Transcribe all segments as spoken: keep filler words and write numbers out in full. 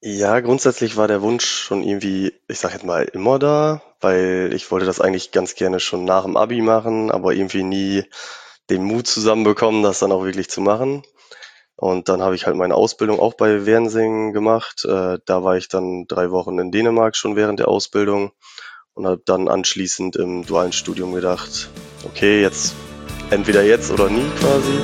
Ja, grundsätzlich war der Wunsch schon irgendwie, ich sag jetzt mal, immer da, weil ich wollte das eigentlich ganz gerne schon nach dem Abi machen, aber irgendwie nie den Mut zusammenbekommen, das dann auch wirklich zu machen. Und dann habe ich halt meine Ausbildung auch bei Wernsing gemacht. Äh, da war ich dann drei Wochen in Dänemark schon während der Ausbildung und habe dann anschließend im dualen Studium gedacht, okay, jetzt entweder jetzt oder nie quasi.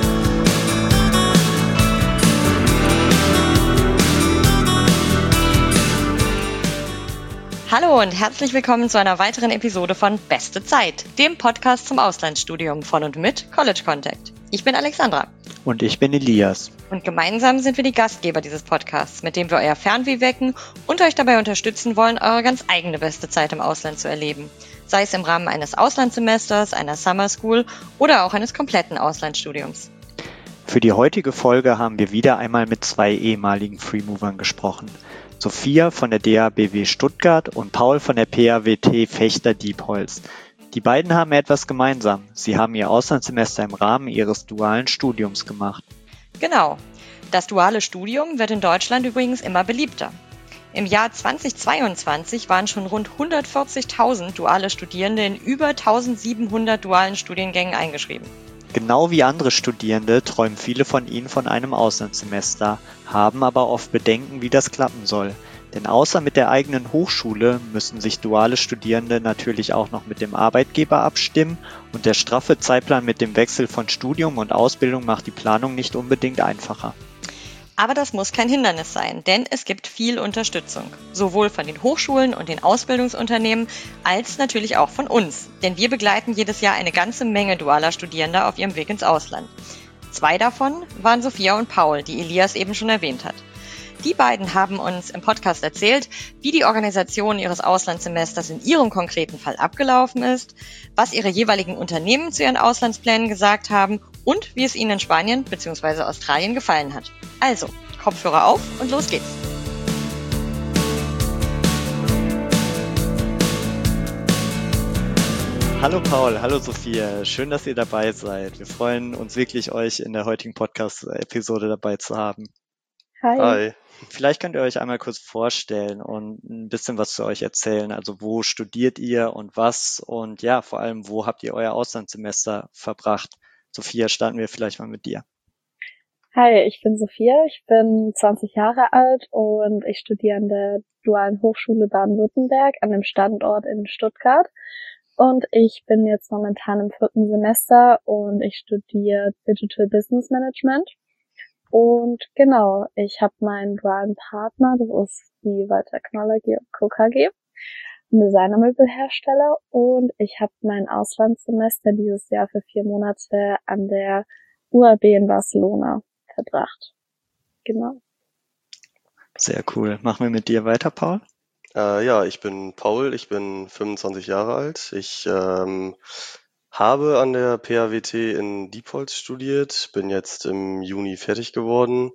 Hallo und herzlich willkommen zu einer weiteren Episode von Beste Zeit, dem Podcast zum Auslandsstudium von und mit College Contact. Ich bin Alexandra. Und ich bin Elias. Und gemeinsam sind wir die Gastgeber dieses Podcasts, mit dem wir euer Fernweh wecken und euch dabei unterstützen wollen, eure ganz eigene beste Zeit im Ausland zu erleben. Sei es im Rahmen eines Auslandssemesters, einer Summer School oder auch eines kompletten Auslandsstudiums. Für die heutige Folge haben wir wieder einmal mit zwei ehemaligen Freemovern gesprochen. Sophia von der D A B W Stuttgart und Paul von der P A W T Fechter-Diepholz. Die beiden haben etwas gemeinsam. Sie haben ihr Auslandssemester im Rahmen ihres dualen Studiums gemacht. Genau. Das duale Studium wird in Deutschland übrigens immer beliebter. Im Jahr zweitausendzweiundzwanzig waren schon rund hundertvierzigtausend duale Studierende in über eintausendsiebenhundert dualen Studiengängen eingeschrieben. Genau wie andere Studierende träumen viele von ihnen von einem Auslandssemester, haben aber oft Bedenken, wie das klappen soll. Denn außer mit der eigenen Hochschule müssen sich duale Studierende natürlich auch noch mit dem Arbeitgeber abstimmen und der straffe Zeitplan mit dem Wechsel von Studium und Ausbildung macht die Planung nicht unbedingt einfacher. Aber das muss kein Hindernis sein, denn es gibt viel Unterstützung. Sowohl von den Hochschulen und den Ausbildungsunternehmen als natürlich auch von uns. Denn wir begleiten jedes Jahr eine ganze Menge dualer Studierender auf ihrem Weg ins Ausland. Zwei davon waren Sophia und Paul, die Elias eben schon erwähnt hat. Die beiden haben uns im Podcast erzählt, wie die Organisation ihres Auslandssemesters in ihrem konkreten Fall abgelaufen ist, was ihre jeweiligen Unternehmen zu ihren Auslandsplänen gesagt haben und wie es ihnen in Spanien bzw. Australien gefallen hat. Also, Kopfhörer auf und los geht's! Hallo Paul, hallo Sophia, schön, dass ihr dabei seid. Wir freuen uns wirklich, euch in der heutigen Podcast-Episode dabei zu haben. Hi. Hi. Vielleicht könnt ihr euch einmal kurz vorstellen und ein bisschen was zu euch erzählen. Also wo studiert ihr und was und ja, vor allem, wo habt ihr euer Auslandssemester verbracht? Sophia, starten wir vielleicht mal mit dir. Hi, ich bin Sophia, ich bin zwanzig Jahre alt und ich studiere an der Dualen Hochschule Baden-Württemberg an dem Standort in Stuttgart. Und ich bin jetzt momentan im vierten Semester und ich studiere Digital Business Management. Und genau, ich habe meinen dualen Partner, das ist die Walter Technology Co. K G, ein Designermöbelhersteller. Und ich habe mein Auslandssemester dieses Jahr für vier Monate an der U A B in Barcelona verbracht. Genau. Sehr cool. Machen wir mit dir weiter, Paul? Äh, ja, ich bin Paul, ich bin fünfundzwanzig Jahre alt. Ich ähm, habe an der P A W T in Diepholz studiert, bin jetzt im Juni fertig geworden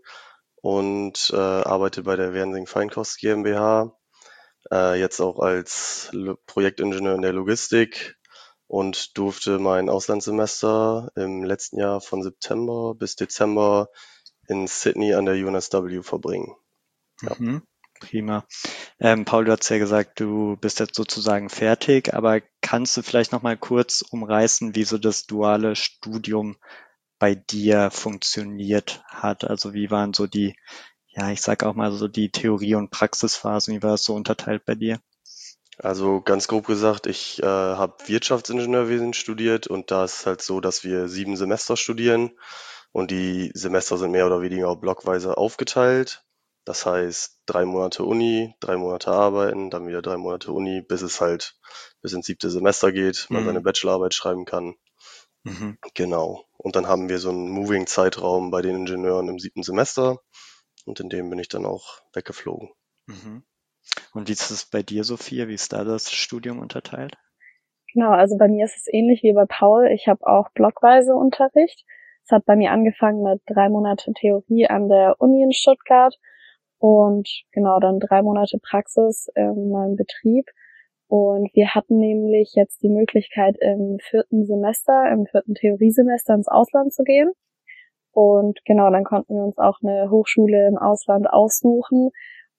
und äh, arbeite bei der Wernsing Feinkost GmbH, äh, jetzt auch als Lo- Projektingenieur in der Logistik und durfte mein Auslandssemester im letzten Jahr von September bis Dezember in Sydney an der U N S W verbringen. Ja. Mhm. Prima. Ähm, Paul, du hast ja gesagt, du bist jetzt sozusagen fertig, aber kannst du vielleicht noch mal kurz umreißen, wie so das duale Studium bei dir funktioniert hat? Also wie waren so die, ja, ich sag auch mal so die Theorie- und Praxisphasen, wie war es so unterteilt bei dir? Also ganz grob gesagt, ich äh, habe Wirtschaftsingenieurwesen studiert und da ist es halt so, dass wir sieben Semester studieren und die Semester sind mehr oder weniger auch blockweise aufgeteilt. Das heißt, drei Monate Uni, drei Monate arbeiten, dann wieder drei Monate Uni, bis es halt bis ins siebte Semester geht, man seine Mhm. Bachelorarbeit schreiben kann. Mhm. Genau. Und dann haben wir so einen Moving-Zeitraum bei den Ingenieuren im siebten Semester und in dem bin ich dann auch weggeflogen. Mhm. Und wie ist es bei dir, Sophia? Wie ist da das Studium unterteilt? Genau, also bei mir ist es ähnlich wie bei Paul. Ich habe auch blockweise Unterricht. Es hat bei mir angefangen mit drei Monate Theorie an der Uni in Stuttgart und genau dann drei Monate Praxis in meinem Betrieb. Und wir hatten nämlich jetzt die Möglichkeit, im vierten Semester, im vierten Theoriesemester ins Ausland zu gehen. Und genau, dann konnten wir uns auch eine Hochschule im Ausland aussuchen.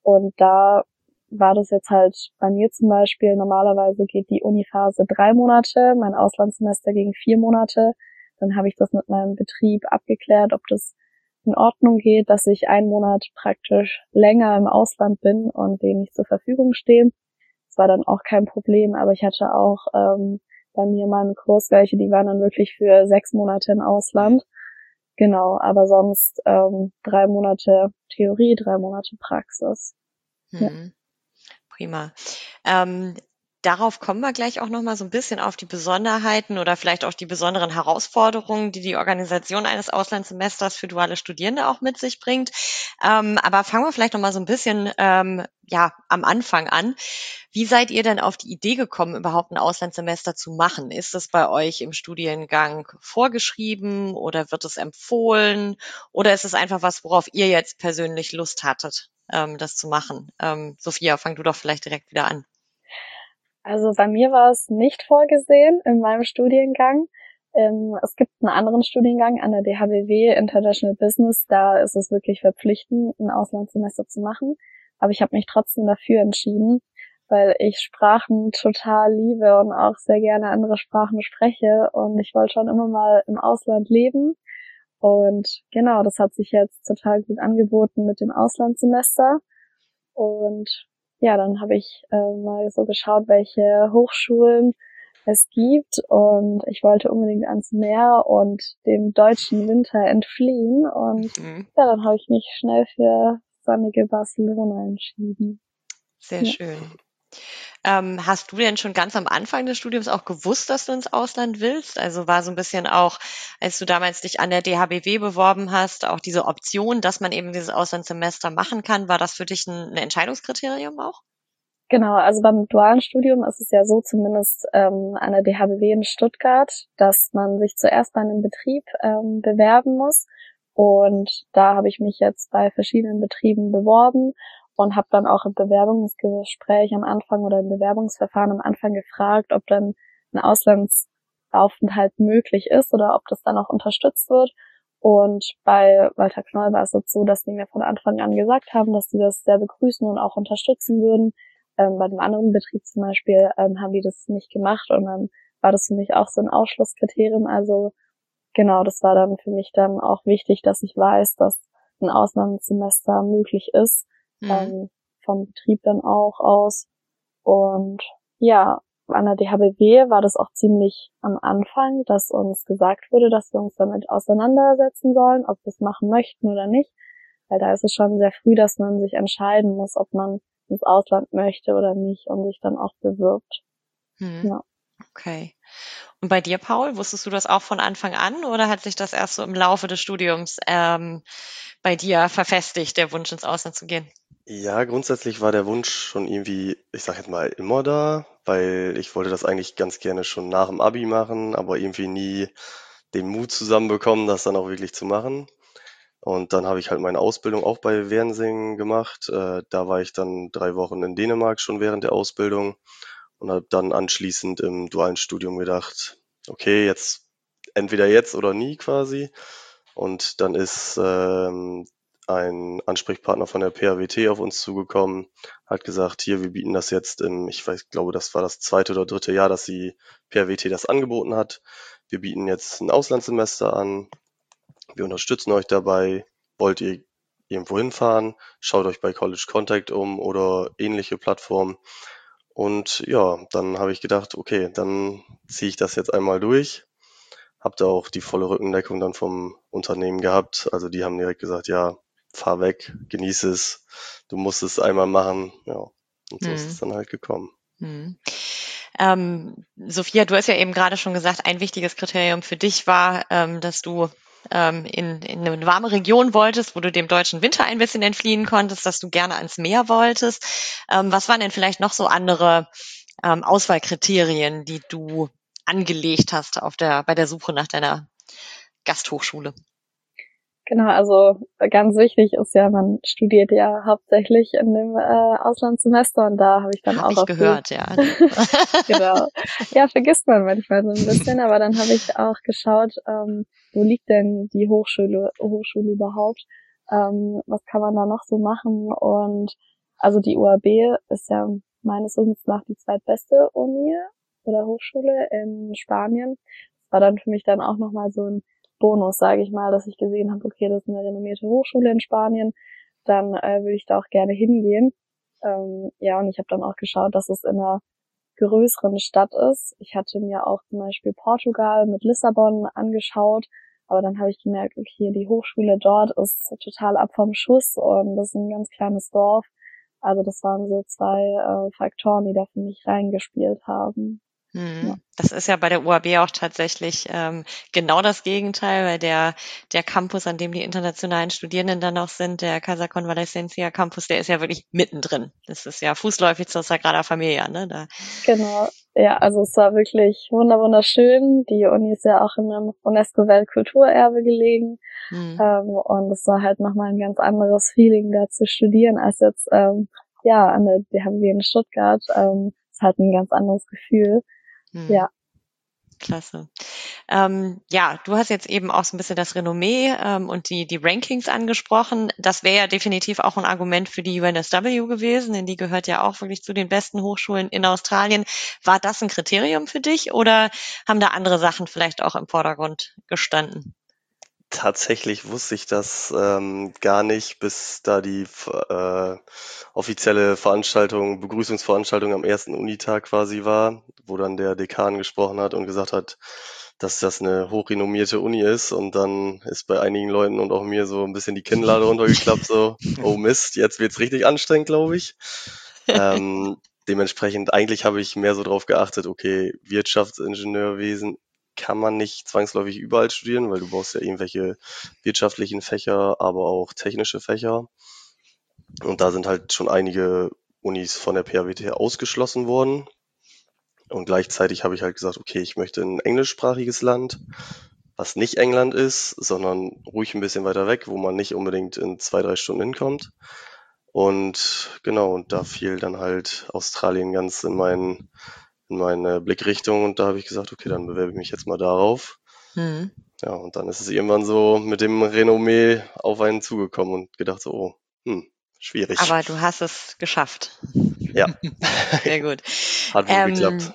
Und da war das jetzt halt bei mir zum Beispiel, normalerweise geht die Uniphase drei Monate, mein Auslandssemester ging vier Monate. Dann habe ich das mit meinem Betrieb abgeklärt, ob das in Ordnung geht, dass ich einen Monat praktisch länger im Ausland bin und denen nicht zur Verfügung stehe. Das war dann auch kein Problem, aber ich hatte auch ähm, bei mir in meinem Kurs welche, die waren dann wirklich für sechs Monate im Ausland. Genau, aber sonst ähm, drei Monate Theorie, drei Monate Praxis. Mhm. Ja. Prima. Ähm, darauf kommen wir gleich auch nochmal so ein bisschen auf die Besonderheiten oder vielleicht auch die besonderen Herausforderungen, die die Organisation eines Auslandssemesters für duale Studierende auch mit sich bringt. Ähm, aber fangen wir vielleicht nochmal so ein bisschen ähm, ja am Anfang an. Wie seid ihr denn auf die Idee gekommen, überhaupt ein Auslandssemester zu machen? Ist es bei euch im Studiengang vorgeschrieben oder wird es empfohlen? Oder ist es einfach was, worauf ihr jetzt persönlich Lust hattet, ähm, das zu machen? Ähm, Sophia, fang du doch vielleicht direkt wieder an. Also bei mir war es nicht vorgesehen in meinem Studiengang. Ähm, es gibt einen anderen Studiengang an der D H B W, International Business. Da ist es wirklich verpflichtend, ein Auslandssemester zu machen. Aber ich habe mich trotzdem dafür entschieden, weil ich Sprachen total liebe und auch sehr gerne andere Sprachen spreche. Und ich wollte schon immer mal im Ausland leben. Und genau, das hat sich jetzt total gut angeboten mit dem Auslandssemester. Und ja, dann habe ich äh, mal so geschaut, welche Hochschulen es gibt, und ich wollte unbedingt ans Meer und dem deutschen Winter entfliehen, und Mhm. ja, dann habe ich mich schnell für sonnige Barcelona entschieden. Sehr Ja. schön. Ähm, hast du denn schon ganz am Anfang des Studiums auch gewusst, dass du ins Ausland willst? Also war so ein bisschen auch, als du damals dich an der D H B W beworben hast, auch diese Option, dass man eben dieses Auslandssemester machen kann, war das für dich ein, ein Entscheidungskriterium auch? Genau, also beim dualen Studium ist es ja so, zumindest ähm, an der D H B W in Stuttgart, dass man sich zuerst bei einem Betrieb ähm, bewerben muss, und da habe ich mich jetzt bei verschiedenen Betrieben beworben und habe dann auch im Bewerbungsgespräch am Anfang oder im Bewerbungsverfahren am Anfang gefragt, ob dann ein Auslandsaufenthalt möglich ist oder ob das dann auch unterstützt wird. Und bei Walter Knoll war es jetzt so, dass die mir von Anfang an gesagt haben, dass sie das sehr begrüßen und auch unterstützen würden. Ähm, bei dem anderen Betrieb zum Beispiel ähm, haben die das nicht gemacht, und dann war das für mich auch so ein Ausschlusskriterium. Also genau, das war dann für mich dann auch wichtig, dass ich weiß, dass ein Auslandssemester möglich ist, Mhm. ähm, vom Betrieb dann auch aus. Und ja, an der D H B W war das auch ziemlich am Anfang, dass uns gesagt wurde, dass wir uns damit auseinandersetzen sollen, ob wir es machen möchten oder nicht. Weil da ist es schon sehr früh, dass man sich entscheiden muss, ob man ins Ausland möchte oder nicht, und sich dann auch bewirbt. Mhm. Ja. Okay. Und bei dir, Paul, wusstest du das auch von Anfang an oder hat sich das erst so im Laufe des Studiums ähm, bei dir verfestigt, der Wunsch ins Ausland zu gehen? Ja, grundsätzlich war der Wunsch schon irgendwie, ich sag jetzt mal, immer da, weil ich wollte das eigentlich ganz gerne schon nach dem Abi machen, aber irgendwie nie den Mut zusammenbekommen, das dann auch wirklich zu machen. Und dann habe ich halt meine Ausbildung auch bei Wernsing gemacht. Äh, da war ich dann drei Wochen in Dänemark schon während der Ausbildung und habe dann anschließend im dualen Studium gedacht, okay, jetzt entweder jetzt oder nie quasi. Und dann ist ähm, ein Ansprechpartner von der P H W T auf uns zugekommen, hat gesagt, hier, wir bieten das jetzt im, ich weiß, glaube, das war das zweite oder dritte Jahr, dass die P H W T das angeboten hat. Wir bieten jetzt ein Auslandssemester an. Wir unterstützen euch dabei. Wollt ihr irgendwo hinfahren? Schaut euch bei College Contact um oder ähnliche Plattformen. Und ja, dann habe ich gedacht, okay, dann ziehe ich das jetzt einmal durch. Hab da auch die volle Rückendeckung dann vom Unternehmen gehabt. Also die haben direkt gesagt, ja, fahr weg, genieß es, du musst es einmal machen. Ja, und so ist Hm. es dann halt gekommen. Hm. Ähm, Sophia, du hast ja eben gerade schon gesagt, ein wichtiges Kriterium für dich war, ähm, dass du ähm, in, in eine warme Region wolltest, wo du dem deutschen Winter ein bisschen entfliehen konntest, dass du gerne ans Meer wolltest. Ähm, was waren denn vielleicht noch so andere ähm, Auswahlkriterien, die du angelegt hast auf der, bei der Suche nach deiner Gasthochschule? Genau, also ganz wichtig ist ja, man studiert ja hauptsächlich in dem äh, Auslandssemester, und da habe ich dann Hab auch ich auf gehört, die, ja. genau, ja, vergisst man manchmal so ein bisschen, aber dann habe ich auch geschaut, ähm, wo liegt denn die Hochschule Hochschule überhaupt, ähm, was kann man da noch so machen, und Also die U A B ist ja meines Wissens nach die zweitbeste Uni oder Hochschule in Spanien. Das war dann für mich dann auch nochmal so ein Bonus, sage ich mal, dass ich gesehen habe, okay, das ist eine renommierte Hochschule in Spanien, dann äh, würde ich da auch gerne hingehen. Ähm, ja, und ich habe dann auch geschaut, dass es in einer größeren Stadt ist. Ich hatte mir auch zum Beispiel Portugal mit Lissabon angeschaut, aber dann habe ich gemerkt, okay, die Hochschule dort ist total ab vom Schuss und das ist ein ganz kleines Dorf. Also das waren so zwei äh, Faktoren, die da für mich reingespielt haben. Hm. Ja. Das ist ja bei der U A B auch tatsächlich ähm, genau das Gegenteil, weil der der Campus, an dem die internationalen Studierenden dann auch sind, der Casa Convalescencia Campus, der ist ja wirklich mittendrin. Das ist ja fußläufig zur Sagrada Familia, ne? Da. Genau, ja, also es war wirklich wunderschön. Die Uni ist ja auch in einem UNESCO-Weltkulturerbe gelegen. Hm. Ähm, und es war halt nochmal ein ganz anderes Feeling, da zu studieren, als jetzt, ähm, ja, an der D H B W in Stuttgart. Ähm, ist halt ein ganz anderes Gefühl. Hm. Ja. Klasse. Ähm, ja, du hast jetzt eben auch so ein bisschen das Renommee ähm, und die die Rankings angesprochen. Das wäre ja definitiv auch ein Argument für die U N S W gewesen, denn die gehört ja auch wirklich zu den besten Hochschulen in Australien. War das ein Kriterium für dich oder haben da andere Sachen vielleicht auch im Vordergrund gestanden? Tatsächlich wusste ich das ähm, gar nicht, bis da die äh, offizielle Veranstaltung, Begrüßungsveranstaltung am ersten Unitag quasi war, wo dann der Dekan gesprochen hat und gesagt hat, dass das eine hochrenommierte Uni ist. Und dann ist bei einigen Leuten und auch mir so ein bisschen die Kinnlade runtergeklappt, so, oh Mist, jetzt wird's richtig anstrengend, glaube ich. ähm, dementsprechend, eigentlich habe ich mehr so drauf geachtet, okay, Wirtschaftsingenieurwesen kann man nicht zwangsläufig überall studieren, weil du brauchst ja irgendwelche wirtschaftlichen Fächer, aber auch technische Fächer. Und da sind halt schon einige Unis von der P H W T ausgeschlossen worden. Und gleichzeitig habe ich halt gesagt, okay, ich möchte ein englischsprachiges Land, was nicht England ist, sondern ruhig ein bisschen weiter weg, wo man nicht unbedingt in zwei, drei Stunden hinkommt. Und genau, und da fiel dann halt Australien ganz in meinen in meine Blickrichtung und da habe ich gesagt, okay, dann bewerbe ich mich jetzt mal darauf. Mhm. Ja, und dann ist es irgendwann so mit dem Renommee auf einen zugekommen und gedacht so, oh, hm, schwierig. Aber du hast es geschafft. Ja. Sehr gut. Hat wohl ähm, geklappt.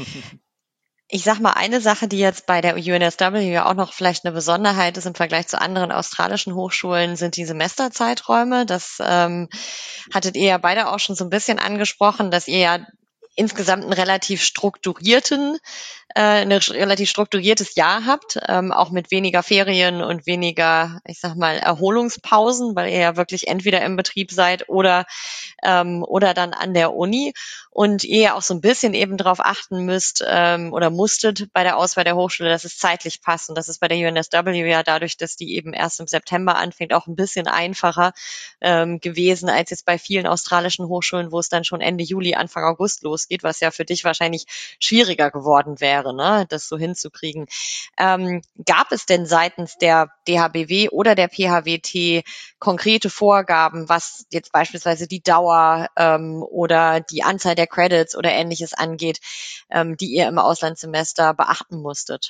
Ich sag mal, eine Sache, die jetzt bei der U N S W ja auch noch vielleicht eine Besonderheit ist im Vergleich zu anderen australischen Hochschulen, sind die Semesterzeiträume. Das ähm, hattet ihr ja beide auch schon so ein bisschen angesprochen, dass ihr ja insgesamt einen relativ strukturierten, äh, ein relativ strukturiertes Jahr habt, ähm, auch mit weniger Ferien und weniger, ich sag mal, Erholungspausen, weil ihr ja wirklich entweder im Betrieb seid oder ähm, oder dann an der Uni und ihr ja auch so ein bisschen eben darauf achten müsst ähm, oder musstet bei der Auswahl der Hochschule, dass es zeitlich passt und das ist bei der U N S W ja dadurch, dass die eben erst im September anfängt, auch ein bisschen einfacher ähm, gewesen als jetzt bei vielen australischen Hochschulen, wo es dann schon Ende Juli, Anfang August losgeht, was ja für dich wahrscheinlich schwieriger geworden wäre, ne, das so hinzukriegen. Ähm, gab es denn seitens der D H B W oder der P H W T konkrete Vorgaben, was jetzt beispielsweise die Dauer ähm, oder die Anzahl der Credits oder Ähnliches angeht, ähm, die ihr im Auslandssemester beachten musstet?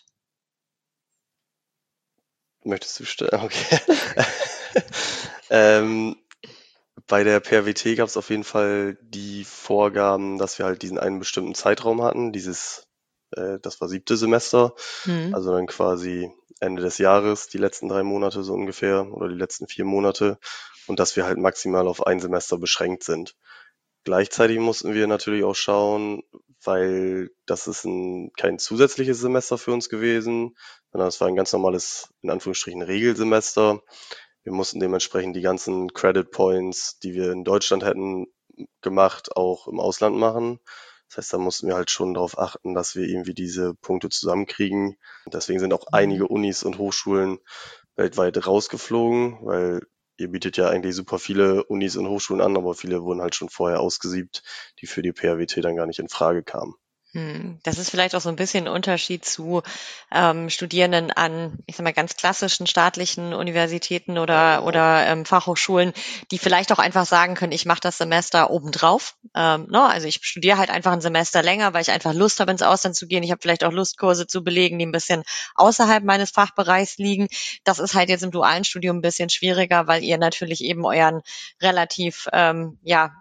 Möchtest du stellen? Okay. ähm, bei der P H W T gab es auf jeden Fall die Vorgaben, dass wir halt diesen einen bestimmten Zeitraum hatten, dieses, äh, das war siebte Semester, mhm. also dann quasi Ende des Jahres, die letzten drei Monate so ungefähr oder die letzten vier Monate und dass wir halt maximal auf ein Semester beschränkt sind. Gleichzeitig mussten wir natürlich auch schauen, weil das ist ein, kein zusätzliches Semester für uns gewesen, sondern es war ein ganz normales, in Anführungsstrichen, Regelsemester. Wir mussten dementsprechend die ganzen Credit Points, die wir in Deutschland hätten gemacht, auch im Ausland machen. Das heißt, da mussten wir halt schon darauf achten, dass wir irgendwie diese Punkte zusammenkriegen. Und deswegen sind auch mhm. einige Unis und Hochschulen weltweit rausgeflogen, weil ihr bietet ja eigentlich super viele Unis und Hochschulen an, aber viele wurden halt schon vorher ausgesiebt, die für die P H W T dann gar nicht in Frage kamen. Das ist vielleicht auch so ein bisschen ein Unterschied zu ähm, Studierenden an, ich sag mal, ganz klassischen staatlichen Universitäten oder ja, genau. oder ähm, Fachhochschulen, die vielleicht auch einfach sagen können, ich mache das Semester obendrauf. Ähm, no, also ich studiere halt einfach ein Semester länger, weil ich einfach Lust habe, ins Ausland zu gehen. Ich habe vielleicht auch Lust, Kurse zu belegen, die ein bisschen außerhalb meines Fachbereichs liegen. Das ist halt jetzt im dualen Studium ein bisschen schwieriger, weil ihr natürlich eben euren relativ, ähm, ja,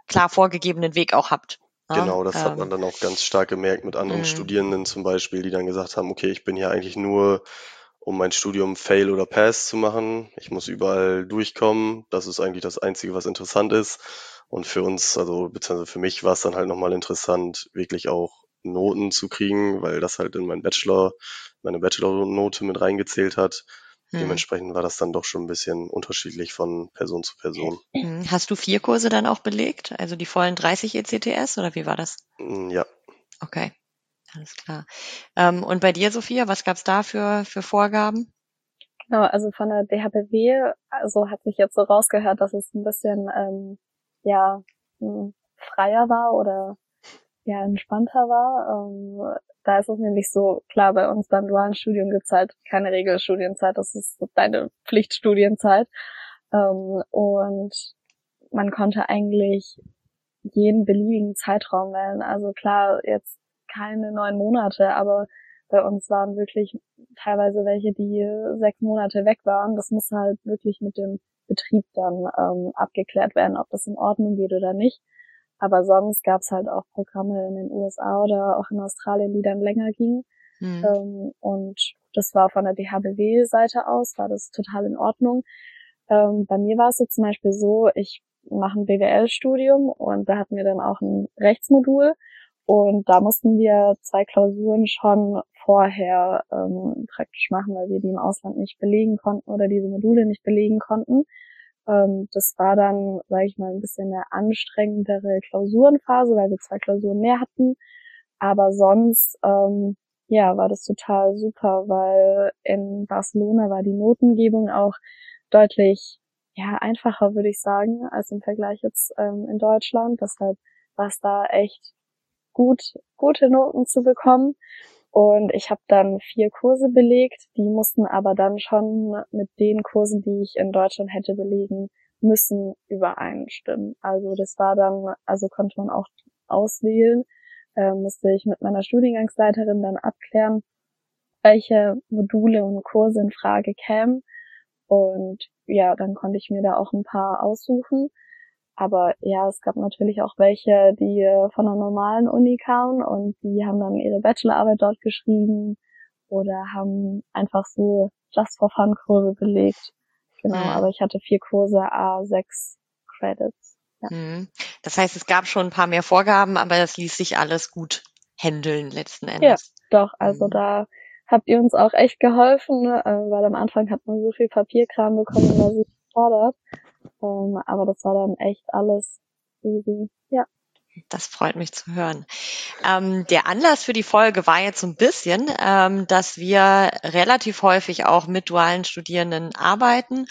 klar vorgegebenen Weg auch habt. Ja, Genau, das hat man ähm, dann auch ganz stark gemerkt mit anderen Mhm. Studierenden zum Beispiel, die dann gesagt haben, okay, ich bin hier eigentlich nur, um mein Studium Fail oder Pass zu machen. Ich muss überall durchkommen. Das ist eigentlich das Einzige, was interessant ist. Und für uns, also beziehungsweise für mich war es dann halt nochmal interessant, wirklich auch Noten zu kriegen, weil das halt in meinen Bachelor, meine Bachelor-Note mit reingezählt hat. hm. Dementsprechend war das dann doch schon ein bisschen unterschiedlich von Person zu Person. Hm. Hast du vier Kurse dann auch belegt? Also die vollen dreißig E C T S oder wie war das? Mm, Ja, Okay, alles klar. Ähm, und bei dir, Sophia, was gab's da für, für Vorgaben? Genau, also von der D H B W, also hat sich jetzt so rausgehört, dass es ein bisschen, ähm, ja, mh, freier war oder ja, entspannter war. Ähm, da ist es nämlich so, klar, bei uns beim dualen Studium gibt's halt keine Regelstudienzeit, das ist so deine Pflichtstudienzeit. Ähm, und man konnte eigentlich jeden beliebigen Zeitraum wählen. Also klar, jetzt keine neun Monate, aber bei uns waren wirklich teilweise welche, die sechs Monate weg waren. Das muss halt wirklich mit dem Betrieb dann ähm, abgeklärt werden, ob das in Ordnung geht oder nicht. Aber sonst gab's halt auch Programme in den U S A oder auch in Australien, die dann länger gingen. Hm. Ähm, und das war von der D H B W-Seite aus, war das total in Ordnung. Ähm, bei mir war es jetzt zum Beispiel so, ich mache ein B W L-Studium und da hatten wir dann auch ein Rechtsmodul und da mussten wir zwei Klausuren schon vorher ähm, praktisch machen, weil wir die im Ausland nicht belegen konnten oder diese Module nicht belegen konnten. Ähm, das war dann, sage ich mal, ein bisschen eine anstrengendere Klausurenphase, weil wir zwei Klausuren mehr hatten. Aber sonst, ähm, ja, war das total super, weil in Barcelona war die Notengebung auch deutlich, ja, einfacher, würde ich sagen, als im Vergleich jetzt ähm, in Deutschland. Deshalb war es da echt gut, gute Noten zu bekommen. Und ich habe dann vier Kurse belegt, die mussten aber dann schon mit den Kursen, die ich in Deutschland hätte belegen müssen, übereinstimmen. Also das war dann, also konnte man auch auswählen, äh, musste ich mit meiner Studiengangsleiterin dann abklären, welche Module und Kurse in Frage kämen. Und ja, dann konnte ich mir da auch ein paar aussuchen. Aber ja, es gab natürlich auch welche, die äh, von einer normalen Uni kamen und die haben dann ihre Bachelorarbeit dort geschrieben oder haben einfach so Just for Fun Kurse belegt. Genau, Hm. aber ich hatte vier Kurse, a sechs Credits. Ja. Hm. Das heißt, es gab schon ein paar mehr Vorgaben, aber das ließ sich alles gut handeln letzten Ja, Endes. doch, also Hm. da habt ihr uns auch echt geholfen, ne? äh, weil am Anfang hat man so viel Papierkram bekommen und war so gefordert. Ähm, aber das war dann echt alles easy. Ja. Das freut mich zu hören. Ähm, der Anlass für die Folge war jetzt so ein bisschen, ähm, dass wir relativ häufig auch mit dualen Studierenden arbeiten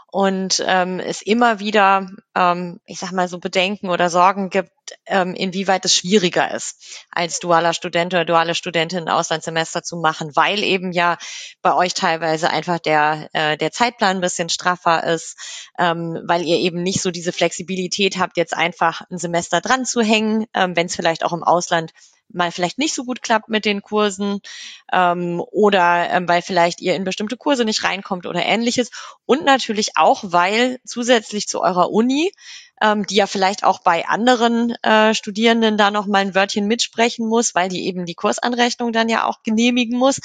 und ähm, es immer wieder, ähm, ich sag mal so Bedenken oder Sorgen gibt, ähm, inwieweit es schwieriger ist, als dualer Student oder duale Studentin ein Auslandssemester zu machen, weil eben ja bei euch teilweise einfach der äh, der Zeitplan ein bisschen straffer ist, ähm, weil ihr eben nicht so diese Flexibilität habt, jetzt einfach ein Semester dran zu hängen, ähm, wenn es vielleicht auch im Ausland mal vielleicht nicht so gut klappt mit den Kursen ähm, oder ähm, weil vielleicht ihr in bestimmte Kurse nicht reinkommt oder ähnliches. Und natürlich auch, weil zusätzlich zu eurer Uni, ähm, die ja vielleicht auch bei anderen äh, Studierenden da noch mal ein Wörtchen mitsprechen muss, weil die eben die Kursanrechnung dann ja auch genehmigen muss,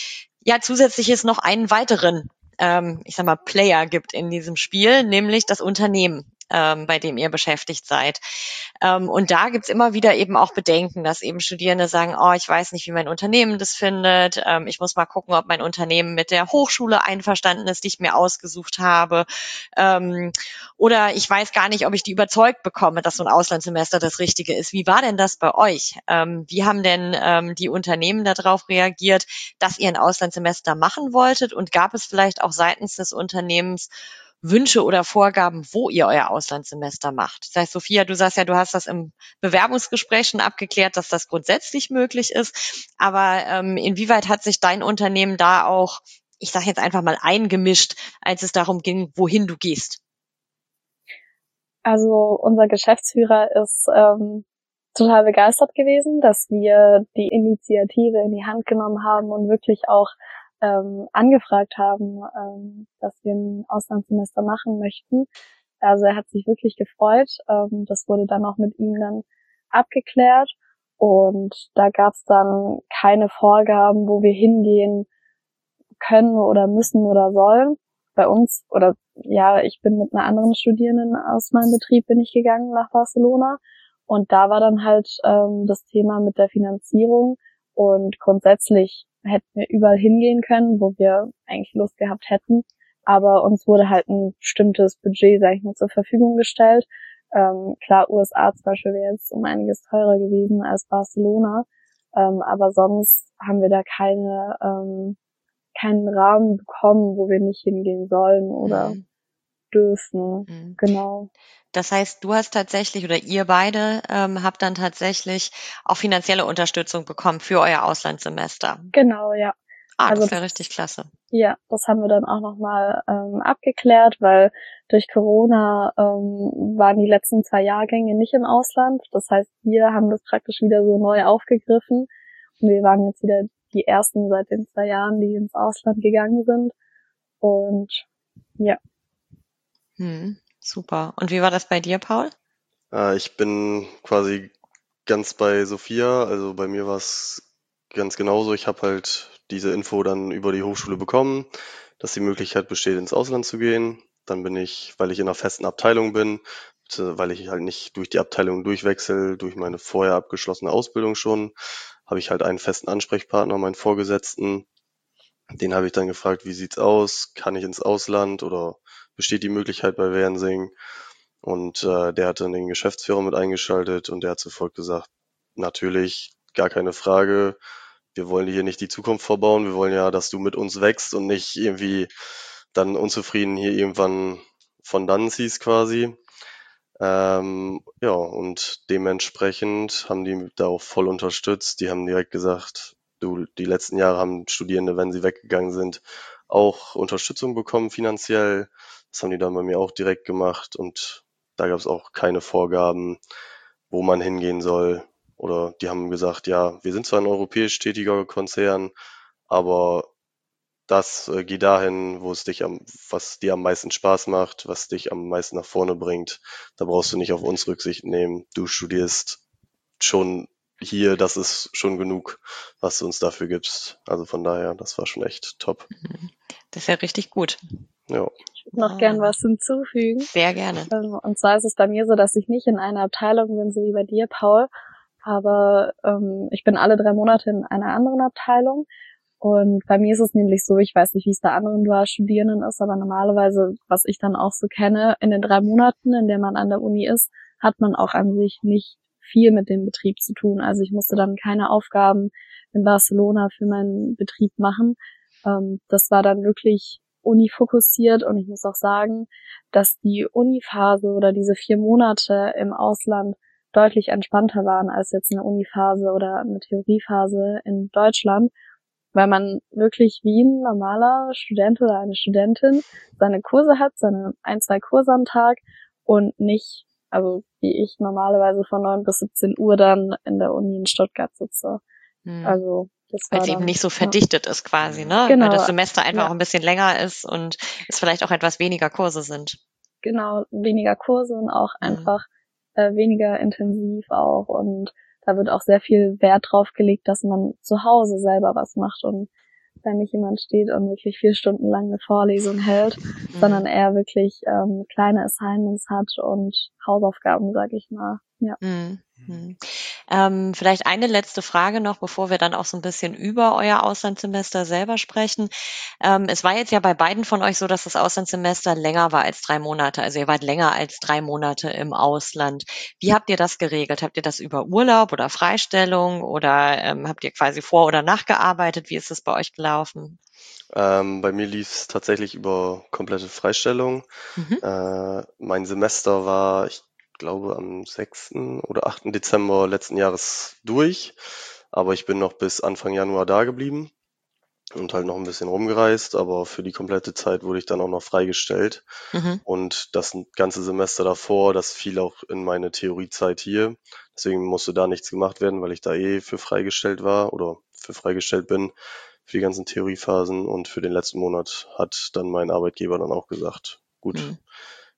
ja zusätzlich ist noch einen weiteren, ähm, ich sag mal, Player gibt in diesem Spiel, nämlich das Unternehmen, ähm, bei dem ihr beschäftigt seid. Ähm, und da gibt's immer wieder eben auch Bedenken, dass eben Studierende sagen, oh, ich weiß nicht, wie mein Unternehmen das findet. Ähm, ich muss mal gucken, ob mein Unternehmen mit der Hochschule einverstanden ist, die ich mir ausgesucht habe. Ähm, oder ich weiß gar nicht, ob ich die überzeugt bekomme, dass so ein Auslandssemester das Richtige ist. Wie war denn das bei euch? Ähm, wie haben denn ähm, die Unternehmen darauf reagiert, dass ihr ein Auslandssemester machen wolltet? Und gab es vielleicht auch seitens des Unternehmens Wünsche oder Vorgaben, wo ihr euer Auslandssemester macht? Das heißt, Sophia, du sagst ja, du hast das im Bewerbungsgespräch schon abgeklärt, dass das grundsätzlich möglich ist. Aber ähm, inwieweit hat sich dein Unternehmen da auch, ich sage jetzt einfach mal, eingemischt, als es darum ging, wohin du gehst? Also unser Geschäftsführer ist ähm, total begeistert gewesen, dass wir die Initiative in die Hand genommen haben und wirklich auch ähm, angefragt haben, ähm, dass wir ein Auslandssemester machen möchten. Also er hat sich wirklich gefreut. Ähm, das wurde dann auch mit ihm dann abgeklärt. Und da gab es dann keine Vorgaben, wo wir hingehen können oder müssen oder sollen. Bei uns, oder ja, ich bin mit einer anderen Studierenden aus meinem Betrieb, bin ich gegangen nach Barcelona. Und da war dann halt ähm, das Thema mit der Finanzierung. Und grundsätzlich hätten wir überall hingehen können, wo wir eigentlich Lust gehabt hätten. Aber uns wurde halt ein bestimmtes Budget, sag ich mal, zur Verfügung gestellt. Ähm, klar, U S A zum Beispiel wäre jetzt um einiges teurer gewesen als Barcelona. Ähm, aber sonst haben wir da keine, ähm, keinen Rahmen bekommen, wo wir nicht hingehen sollen oder Mhm. dürfen. Mhm. Genau. Das heißt, du hast tatsächlich oder ihr beide ähm, habt dann tatsächlich auch finanzielle Unterstützung bekommen für euer Auslandssemester. Genau, ja. Ah, Also das wäre das- richtig klasse. Ja, das haben wir dann auch nochmal ähm, abgeklärt, weil durch Corona ähm, waren die letzten zwei Jahrgänge nicht im Ausland. Das heißt, wir haben das praktisch wieder so neu aufgegriffen. Und wir waren jetzt wieder die ersten seit den zwei Jahren, die ins Ausland gegangen sind. Und ja, Hm, super. Und wie war das bei dir, Paul? Äh, ich bin quasi ganz bei Sophia, also bei mir war es ganz genauso. Ich habe halt diese Info dann über die Hochschule bekommen, dass die Möglichkeit besteht, ins Ausland zu gehen. Dann bin ich, weil ich in einer festen Abteilung bin, beziehungsweise weil ich halt nicht durch die Abteilung durchwechsel, durch meine vorher abgeschlossene Ausbildung schon, habe ich halt einen festen Ansprechpartner, meinen Vorgesetzten. Den habe ich dann gefragt, wie sieht's aus? Kann ich ins Ausland oder besteht die Möglichkeit bei Wernsing? Und äh, der hat dann den Geschäftsführer mit eingeschaltet und der hat sofort gesagt, natürlich, gar keine Frage. Wir wollen dir hier nicht die Zukunft verbauen. Wir wollen ja, dass du mit uns wächst und nicht irgendwie dann unzufrieden hier irgendwann von dann ziehst quasi. Ähm, ja, und dementsprechend haben die da auch voll unterstützt. Die haben direkt gesagt, du, die letzten Jahre haben Studierende, wenn sie weggegangen sind, auch Unterstützung bekommen finanziell. Das haben die dann bei mir auch direkt gemacht und da gab es auch keine Vorgaben, wo man hingehen soll. Oder die haben gesagt, ja, wir sind zwar ein europäisch tätiger Konzern, aber das äh, geh dahin, wo es dich am, was dir am meisten Spaß macht, was dich am meisten nach vorne bringt. Da brauchst du nicht auf uns Rücksicht nehmen. Du studierst schon hier, das ist schon genug, was du uns dafür gibst. Also von daher, das war schon echt top. Das ist ja richtig gut. Ja. ich würde noch gern was hinzufügen. Sehr gerne. Ähm, Und zwar ist es bei mir so, dass ich nicht in einer Abteilung bin, so wie bei dir, Paul, aber ähm, ich bin alle drei Monate in einer anderen Abteilung. Und bei mir ist es nämlich so, ich weiß nicht, wie es bei anderen Dualstudierenden ist, aber normalerweise, was ich dann auch so kenne, in den drei Monaten, in denen man an der Uni ist, hat man auch an sich nicht viel mit dem Betrieb zu tun. Also ich musste dann keine Aufgaben in Barcelona für meinen Betrieb machen. Ähm, das war dann wirklich unifokussiert und ich muss auch sagen, dass die Uniphase oder diese vier Monate im Ausland deutlich entspannter waren als jetzt eine Uniphase oder eine Theoriephase in Deutschland, weil man wirklich wie ein normaler Student oder eine Studentin seine Kurse hat, seine ein, zwei Kurse am Tag und nicht, also wie ich normalerweise von neun bis siebzehn Uhr dann in der Uni in Stuttgart sitze. Hm. Also das Weil war es eben dann, nicht so ja. verdichtet ist quasi, ne? Genau. Weil das Semester einfach Ja. auch ein bisschen länger ist und es vielleicht auch etwas weniger Kurse sind. Genau, weniger Kurse und auch Mhm. einfach äh, weniger intensiv auch. Und da wird auch sehr viel Wert drauf gelegt, dass man zu Hause selber was macht und da nicht jemand steht und wirklich vier Stunden lang eine Vorlesung hält, Mhm. sondern eher wirklich ähm, kleine Assignments hat und Hausaufgaben, sag ich mal. Ja. Mhm. Mhm. Ähm, vielleicht eine letzte Frage noch, bevor wir dann auch so ein bisschen über euer Auslandssemester selber sprechen. Ähm, es war jetzt ja bei beiden von euch so, dass das Auslandssemester länger war als drei Monate. Also ihr wart länger als drei Monate im Ausland. Wie habt ihr das geregelt? Habt ihr das über Urlaub oder Freistellung oder ähm, habt ihr quasi vor- oder nachgearbeitet? Wie ist das bei euch gelaufen? Ähm, bei mir lief es tatsächlich über komplette Freistellung. Mhm. Äh, mein Semester war, ich glaube, am sechsten oder achten Dezember letzten Jahres durch, aber ich bin noch bis Anfang Januar da geblieben und halt noch ein bisschen rumgereist, aber für die komplette Zeit wurde ich dann auch noch freigestellt. Mhm. Und das ganze Semester davor, das fiel auch in meine Theoriezeit hier. Deswegen musste da nichts gemacht werden, weil ich da eh für freigestellt war oder für freigestellt bin für die ganzen Theoriephasen. Und für den letzten Monat hat dann mein Arbeitgeber dann auch gesagt, gut, Mhm.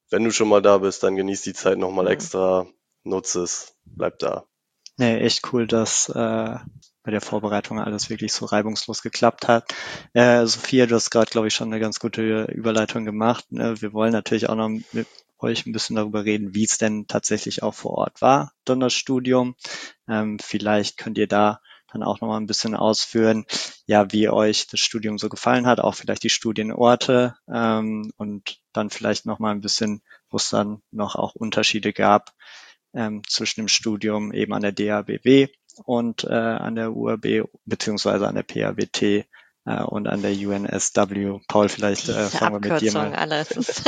wenn du schon mal da bist, dann genieß die Zeit nochmal Mhm. extra, nutze es, bleib da. Nee, echt cool, dass äh, bei der Vorbereitung alles wirklich so reibungslos geklappt hat. Äh, Sophia, du hast gerade, glaube ich, schon eine ganz gute Überleitung gemacht. Ne? Wir wollen natürlich auch noch mit euch ein bisschen darüber reden, wie es denn tatsächlich auch vor Ort war, dann das Studium. Ähm, vielleicht könnt ihr da dann auch noch mal ein bisschen ausführen, ja, wie euch das Studium so gefallen hat, auch vielleicht die Studienorte ähm, und dann vielleicht noch mal ein bisschen, wo es dann noch auch Unterschiede gab ähm, zwischen dem Studium eben an der D A B W und äh, an der U A B beziehungsweise an der P A W T äh, und an der U N S W. Paul, vielleicht äh, Diese fangen wir mit dir Abkürzung, mal alles ist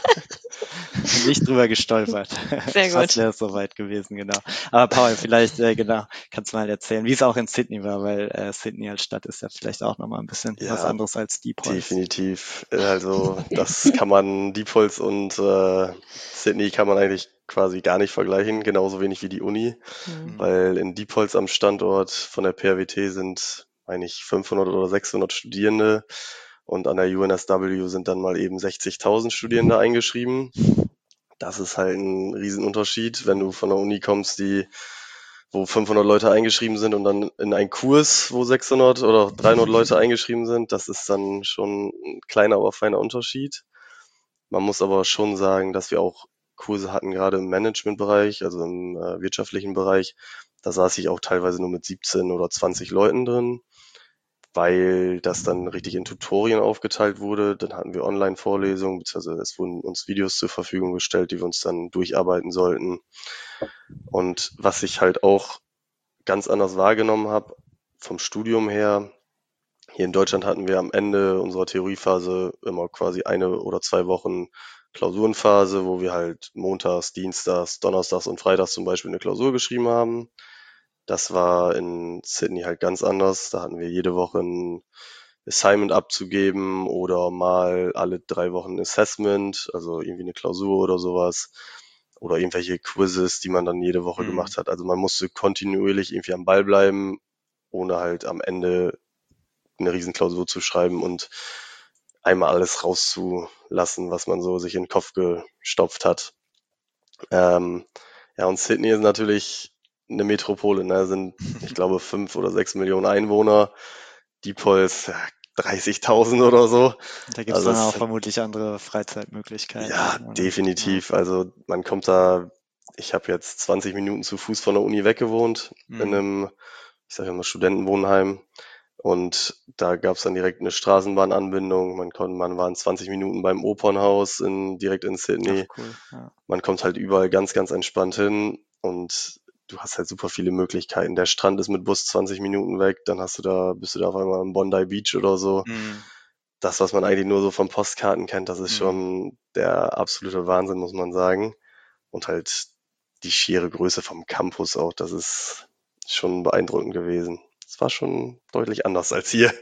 nicht drüber gestolpert. sehr Fast gut. wäre es soweit gewesen, genau. Aber Paul, vielleicht äh, genau, kannst du mal erzählen, wie es auch in Sydney war, weil äh, Sydney als Stadt ist ja vielleicht auch nochmal ein bisschen was Ja, anderes als Diepholz. definitiv. Äh, Also das kann man, Diepholz und äh, Sydney kann man eigentlich quasi gar nicht vergleichen, genauso wenig wie die Uni, Mhm. weil in Diepholz am Standort von der P R W T sind eigentlich fünfhundert oder sechshundert Studierende und an der U N S W sind dann mal eben sechzigtausend Studierende eingeschrieben. Das ist halt ein Riesenunterschied, wenn du von der Uni kommst, die wo fünfhundert Leute eingeschrieben sind und dann in einen Kurs, wo sechshundert oder dreihundert Leute eingeschrieben sind. Das ist dann schon ein kleiner, aber feiner Unterschied. Man muss aber schon sagen, dass wir auch Kurse hatten, gerade im Managementbereich, also im äh, wirtschaftlichen Bereich. Da saß ich auch teilweise nur mit siebzehn oder zwanzig Leuten drin, weil das dann richtig in Tutorien aufgeteilt wurde. Dann hatten wir Online-Vorlesungen, beziehungsweise es wurden uns Videos zur Verfügung gestellt, die wir uns dann durcharbeiten sollten. Und was ich halt auch ganz anders wahrgenommen habe vom Studium her, hier in Deutschland hatten wir am Ende unserer Theoriephase immer quasi eine oder zwei Wochen Klausurenphase, wo wir halt montags, dienstags, donnerstags und freitags zum Beispiel eine Klausur geschrieben haben. Das war in Sydney halt ganz anders. Da hatten wir jede Woche ein Assignment abzugeben oder mal alle drei Wochen ein Assessment, also irgendwie eine Klausur oder sowas. Oder irgendwelche Quizzes, die man dann jede Woche Mhm. gemacht hat. Also man musste kontinuierlich irgendwie am Ball bleiben, ohne halt am Ende eine Riesenklausur zu schreiben und einmal alles rauszulassen, was man so sich in den Kopf gestopft hat. Ähm, ja, und Sydney ist natürlich eine Metropole, ne? Sind, ich glaube, fünf oder sechs Millionen Einwohner. Diepholz, ja, dreißigtausend oder so. Da gibt's Also dann auch es, vermutlich andere Freizeitmöglichkeiten. ja, oder? definitiv. Also man kommt da, ich habe jetzt zwanzig Minuten zu Fuß von der Uni weg gewohnt, Mhm. in einem, ich sage immer Studentenwohnheim. Und da gab es dann direkt eine Straßenbahnanbindung. Man konnte, man war in zwanzig Minuten beim Opernhaus in, direkt in Sydney. Ach, cool. Ja. Man kommt halt überall ganz, ganz entspannt hin und du hast halt super viele Möglichkeiten. Der Strand ist mit Bus zwanzig Minuten weg, dann hast du da, bist du da auf einmal am Bondi Beach oder so. Mhm. Das, was man eigentlich nur so von Postkarten kennt, das ist Mhm. schon der absolute Wahnsinn, muss man sagen. Und halt die schiere Größe vom Campus auch, das ist schon beeindruckend gewesen. Es war schon deutlich anders als hier.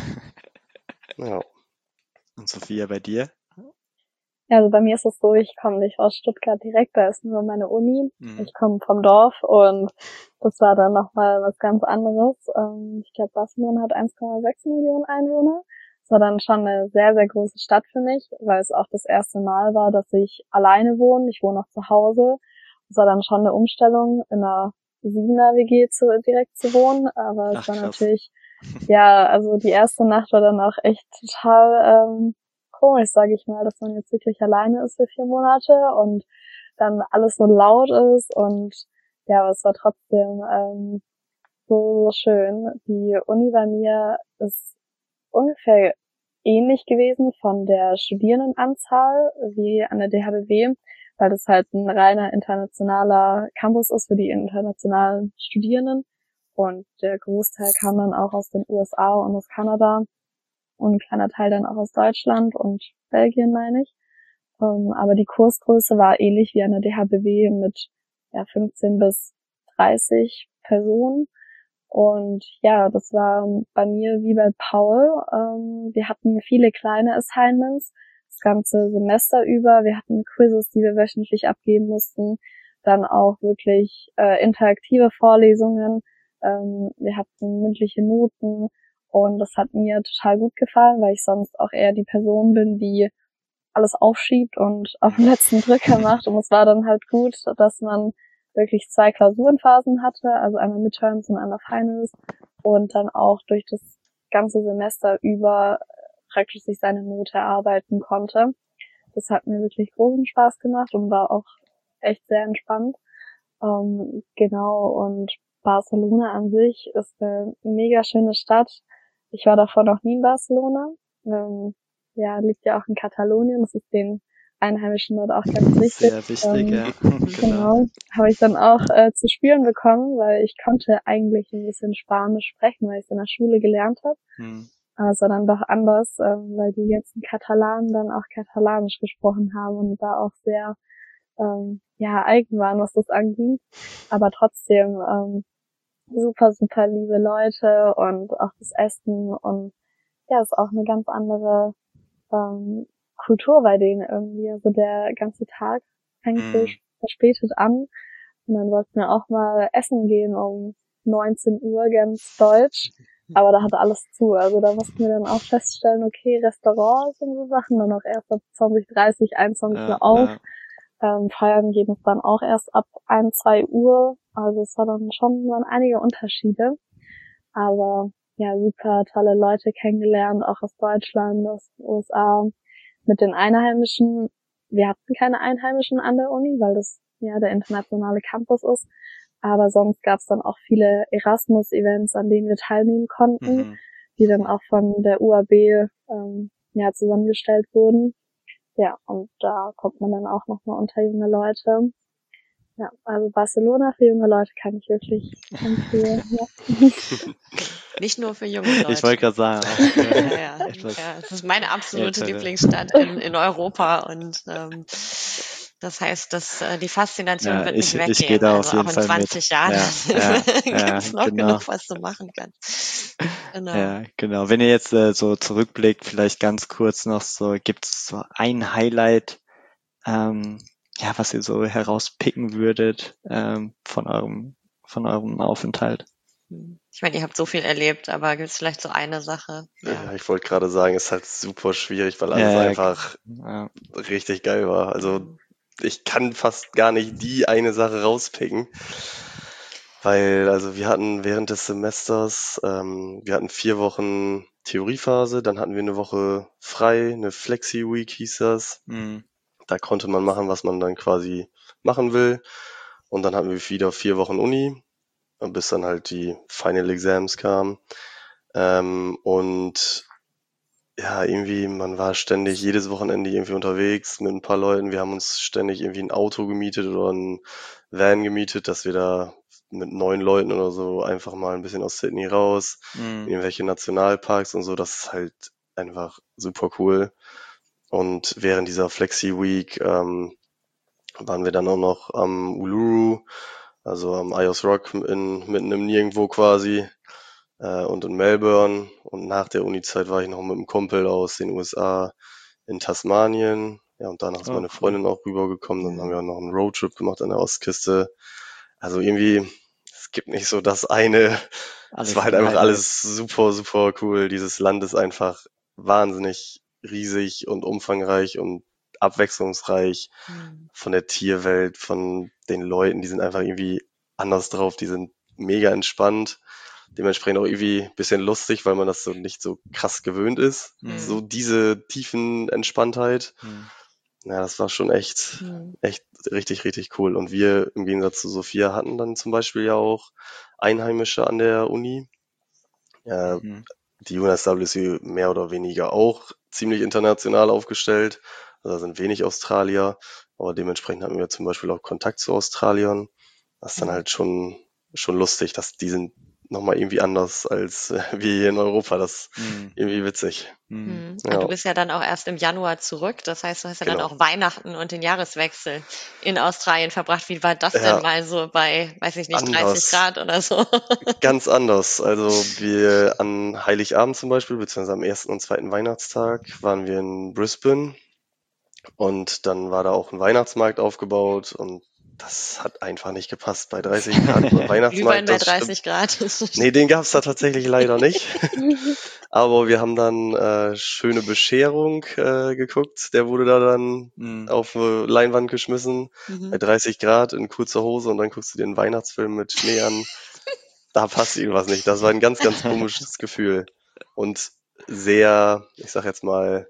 Ja. Und Sophia, bei dir? Ja, also bei mir ist es so, ich komme nicht aus Stuttgart direkt, da ist nur meine Uni. Mhm. Ich komme vom Dorf und das war dann nochmal was ganz anderes. Ähm, ich glaube, Barcelona hat eins Komma sechs Millionen Einwohner. Das war dann schon eine sehr, sehr große Stadt für mich, weil es auch das erste Mal war, dass ich alleine wohne. Ich wohne noch zu Hause. Das war dann schon eine Umstellung, in einer Siebener W G zu, direkt zu wohnen, aber es Ach, war krass. natürlich, ja, also die erste Nacht war dann auch echt total ähm, komisch, sage ich mal, dass man jetzt wirklich alleine ist für vier Monate und dann alles so laut ist und ja, aber es war trotzdem ähm, so, so schön. Die Uni bei mir ist ungefähr ähnlich gewesen von der Studierendenanzahl wie an der D H B W, weil das halt ein reiner internationaler Campus ist für die internationalen Studierenden und der Großteil kam dann auch aus den U S A und aus Kanada und ein kleiner Teil dann auch aus Deutschland und Belgien, meine ich. Ähm, aber die Kursgröße war ähnlich wie an der D H B W mit ja, fünfzehn bis dreißig Personen. Und ja, das war bei mir wie bei Paul. Ähm, wir hatten viele kleine Assignments das ganze Semester über. Wir hatten Quizzes, die wir wöchentlich abgeben mussten. Dann auch wirklich äh, interaktive Vorlesungen. Ähm, wir hatten mündliche Noten. Und das hat mir total gut gefallen, weil ich sonst auch eher die Person bin, die alles aufschiebt und auf den letzten Drücker macht. Und es war dann halt gut, dass man wirklich zwei Klausurenphasen hatte, also einmal Midterms und einmal Finals, und dann auch durch das ganze Semester über praktisch sich seine Note erarbeiten konnte. Das hat mir wirklich großen Spaß gemacht und war auch echt sehr entspannt. Ähm, genau, und Barcelona an sich ist eine mega schöne Stadt. Ich war davor noch nie in Barcelona. Ähm, ja, liegt ja auch in Katalonien. Das ist den Einheimischen dort auch ganz wichtig. Sehr wichtig, ähm, ja. Genau, habe ich dann auch äh, zu spüren bekommen, weil ich konnte eigentlich ein bisschen Spanisch sprechen, weil ich es in der Schule gelernt habe. Hm. Aber es war dann doch anders, ähm, weil die ganzen Katalanen dann auch Katalanisch gesprochen haben und da auch sehr ähm, ja eigen waren, was das anging. Aber trotzdem ähm, super, super liebe Leute und auch das Essen und ja, ist auch eine ganz andere ähm, Kultur bei denen irgendwie. Also der ganze Tag fängt so Hm. verspätet an und dann wollten wir auch mal essen gehen um neunzehn Uhr, ganz deutsch. Aber da hatte alles zu. Also da mussten wir dann auch feststellen, okay, Restaurants und so Sachen dann auch erst ab zwanzig, dreißig, einundzwanzig Ja, Uhr auf. ja. Ähm, feiern gehen es dann auch erst ab ein, zwei Uhr. Also es war dann schon waren einige Unterschiede. Aber ja, super tolle Leute kennengelernt, auch aus Deutschland, aus den U S A. Mit den Einheimischen, wir hatten keine Einheimischen an der Uni, weil das ja der internationale Campus ist. Aber sonst gab es dann auch viele Erasmus-Events, an denen wir teilnehmen konnten, Mhm. die dann auch von der U A B ähm, ja zusammengestellt wurden. Ja, und da kommt man dann auch nochmal unter junge Leute. Ja, also Barcelona für junge Leute kann ich wirklich empfehlen. Ja. Nicht nur für junge Leute. Ich wollte gerade sagen, auch für Ja, ja, etwas ja, es ist meine absolute ältere. Lieblingsstadt in, in Europa und ähm, das heißt, dass äh, die Faszination Ja, wird ich, nicht ich gehe weggehen. da Also auf jeden auch in Fall mit. zwanzig Jahren Ja, ja, ja, gibt's noch genau. genug, was du machen kannst. Genau. Ja, genau. Wenn ihr jetzt äh, so zurückblickt, vielleicht ganz kurz noch so, gibt es so ein Highlight, ähm, ja, was ihr so herauspicken würdet ähm, von eurem von eurem Aufenthalt? Ich meine, ihr habt so viel erlebt, aber gibt es vielleicht so eine Sache? Ja, Ja. ich wollte gerade sagen, es ist halt super schwierig, weil alles Ja, einfach ja. richtig geil war. Also ich kann fast gar nicht die eine Sache rauspicken, weil also wir hatten während des Semesters, ähm, wir hatten vier Wochen Theoriephase, dann hatten wir eine Woche frei, eine Flexi-Week hieß das. Mhm. Da konnte man machen, was man dann quasi machen will. Und dann hatten wir wieder vier Wochen Uni, bis dann halt die Final Exams kamen. Ähm, und ja, irgendwie, man war ständig jedes Wochenende irgendwie unterwegs mit ein paar Leuten. Wir haben uns ständig irgendwie ein Auto gemietet oder ein Van gemietet, dass wir da mit neun Leuten oder so einfach mal ein bisschen aus Sydney raus, in Mhm. irgendwelche Nationalparks und so. Das ist halt einfach super cool. Und während dieser Flexi Week ähm, waren wir dann auch noch am Uluru, also am Ayers Rock in, mitten im Nirgendwo quasi, äh, und in Melbourne. Und nach der Uni-Zeit war ich noch mit einem Kumpel aus den U S A in Tasmanien. Ja, und danach ist Oh, meine cool. Freundin auch rübergekommen. Dann haben wir noch einen Roadtrip gemacht an der Ostküste. Also irgendwie, es gibt nicht so das eine. Alles Es war halt ein einfach Highlight. alles super, super cool. Dieses Land ist einfach wahnsinnig riesig und umfangreich und abwechslungsreich Hm. von der Tierwelt, von den Leuten, die sind einfach irgendwie anders drauf, die sind mega entspannt, dementsprechend auch irgendwie ein bisschen lustig, weil man das so nicht so krass gewöhnt ist, Mhm. so diese tiefen Entspanntheit. Mhm. Ja, das war schon echt, Hm. echt richtig, richtig cool. Und wir im Gegensatz zu Sophia hatten dann zum Beispiel ja auch Einheimische an der Uni. Ja, Mhm. die U N S W ist mehr oder weniger auch ziemlich international aufgestellt. Also da sind wenig Australier, aber dementsprechend hatten wir zum Beispiel auch Kontakt zu Australiern. Das ist dann Mhm. halt schon, schon lustig, dass die sind nochmal irgendwie anders als äh, wir hier in Europa. Das ist Mhm. irgendwie witzig. Mhm. Hm. Und Ja, du bist ja dann auch erst im Januar zurück. Das heißt, du hast ja dann genau. auch Weihnachten und den Jahreswechsel in Australien verbracht. Wie war das denn Ja, mal so bei, weiß ich nicht, dreißig anders. Grad oder so? Ganz anders. Also wir an Heiligabend zum Beispiel, beziehungsweise am ersten und zweiten Weihnachtstag waren wir in Brisbane und dann war da auch ein Weihnachtsmarkt aufgebaut und das hat einfach nicht gepasst. Bei dreißig Grad beim Glühwein Weihnachtsmarkt, bei das stimmt. dreißig Grad. Nee, den gab's da tatsächlich leider nicht. Aber wir haben dann äh, schöne Bescherung äh, geguckt. Der wurde da dann Mhm. auf eine Leinwand geschmissen bei Mhm. dreißig Grad in kurzer Hose und dann guckst du dir einen Weihnachtsfilm mit Schnee an. Da passt irgendwas nicht. Das war ein ganz, ganz komisches Gefühl. Und sehr, ich sag jetzt mal,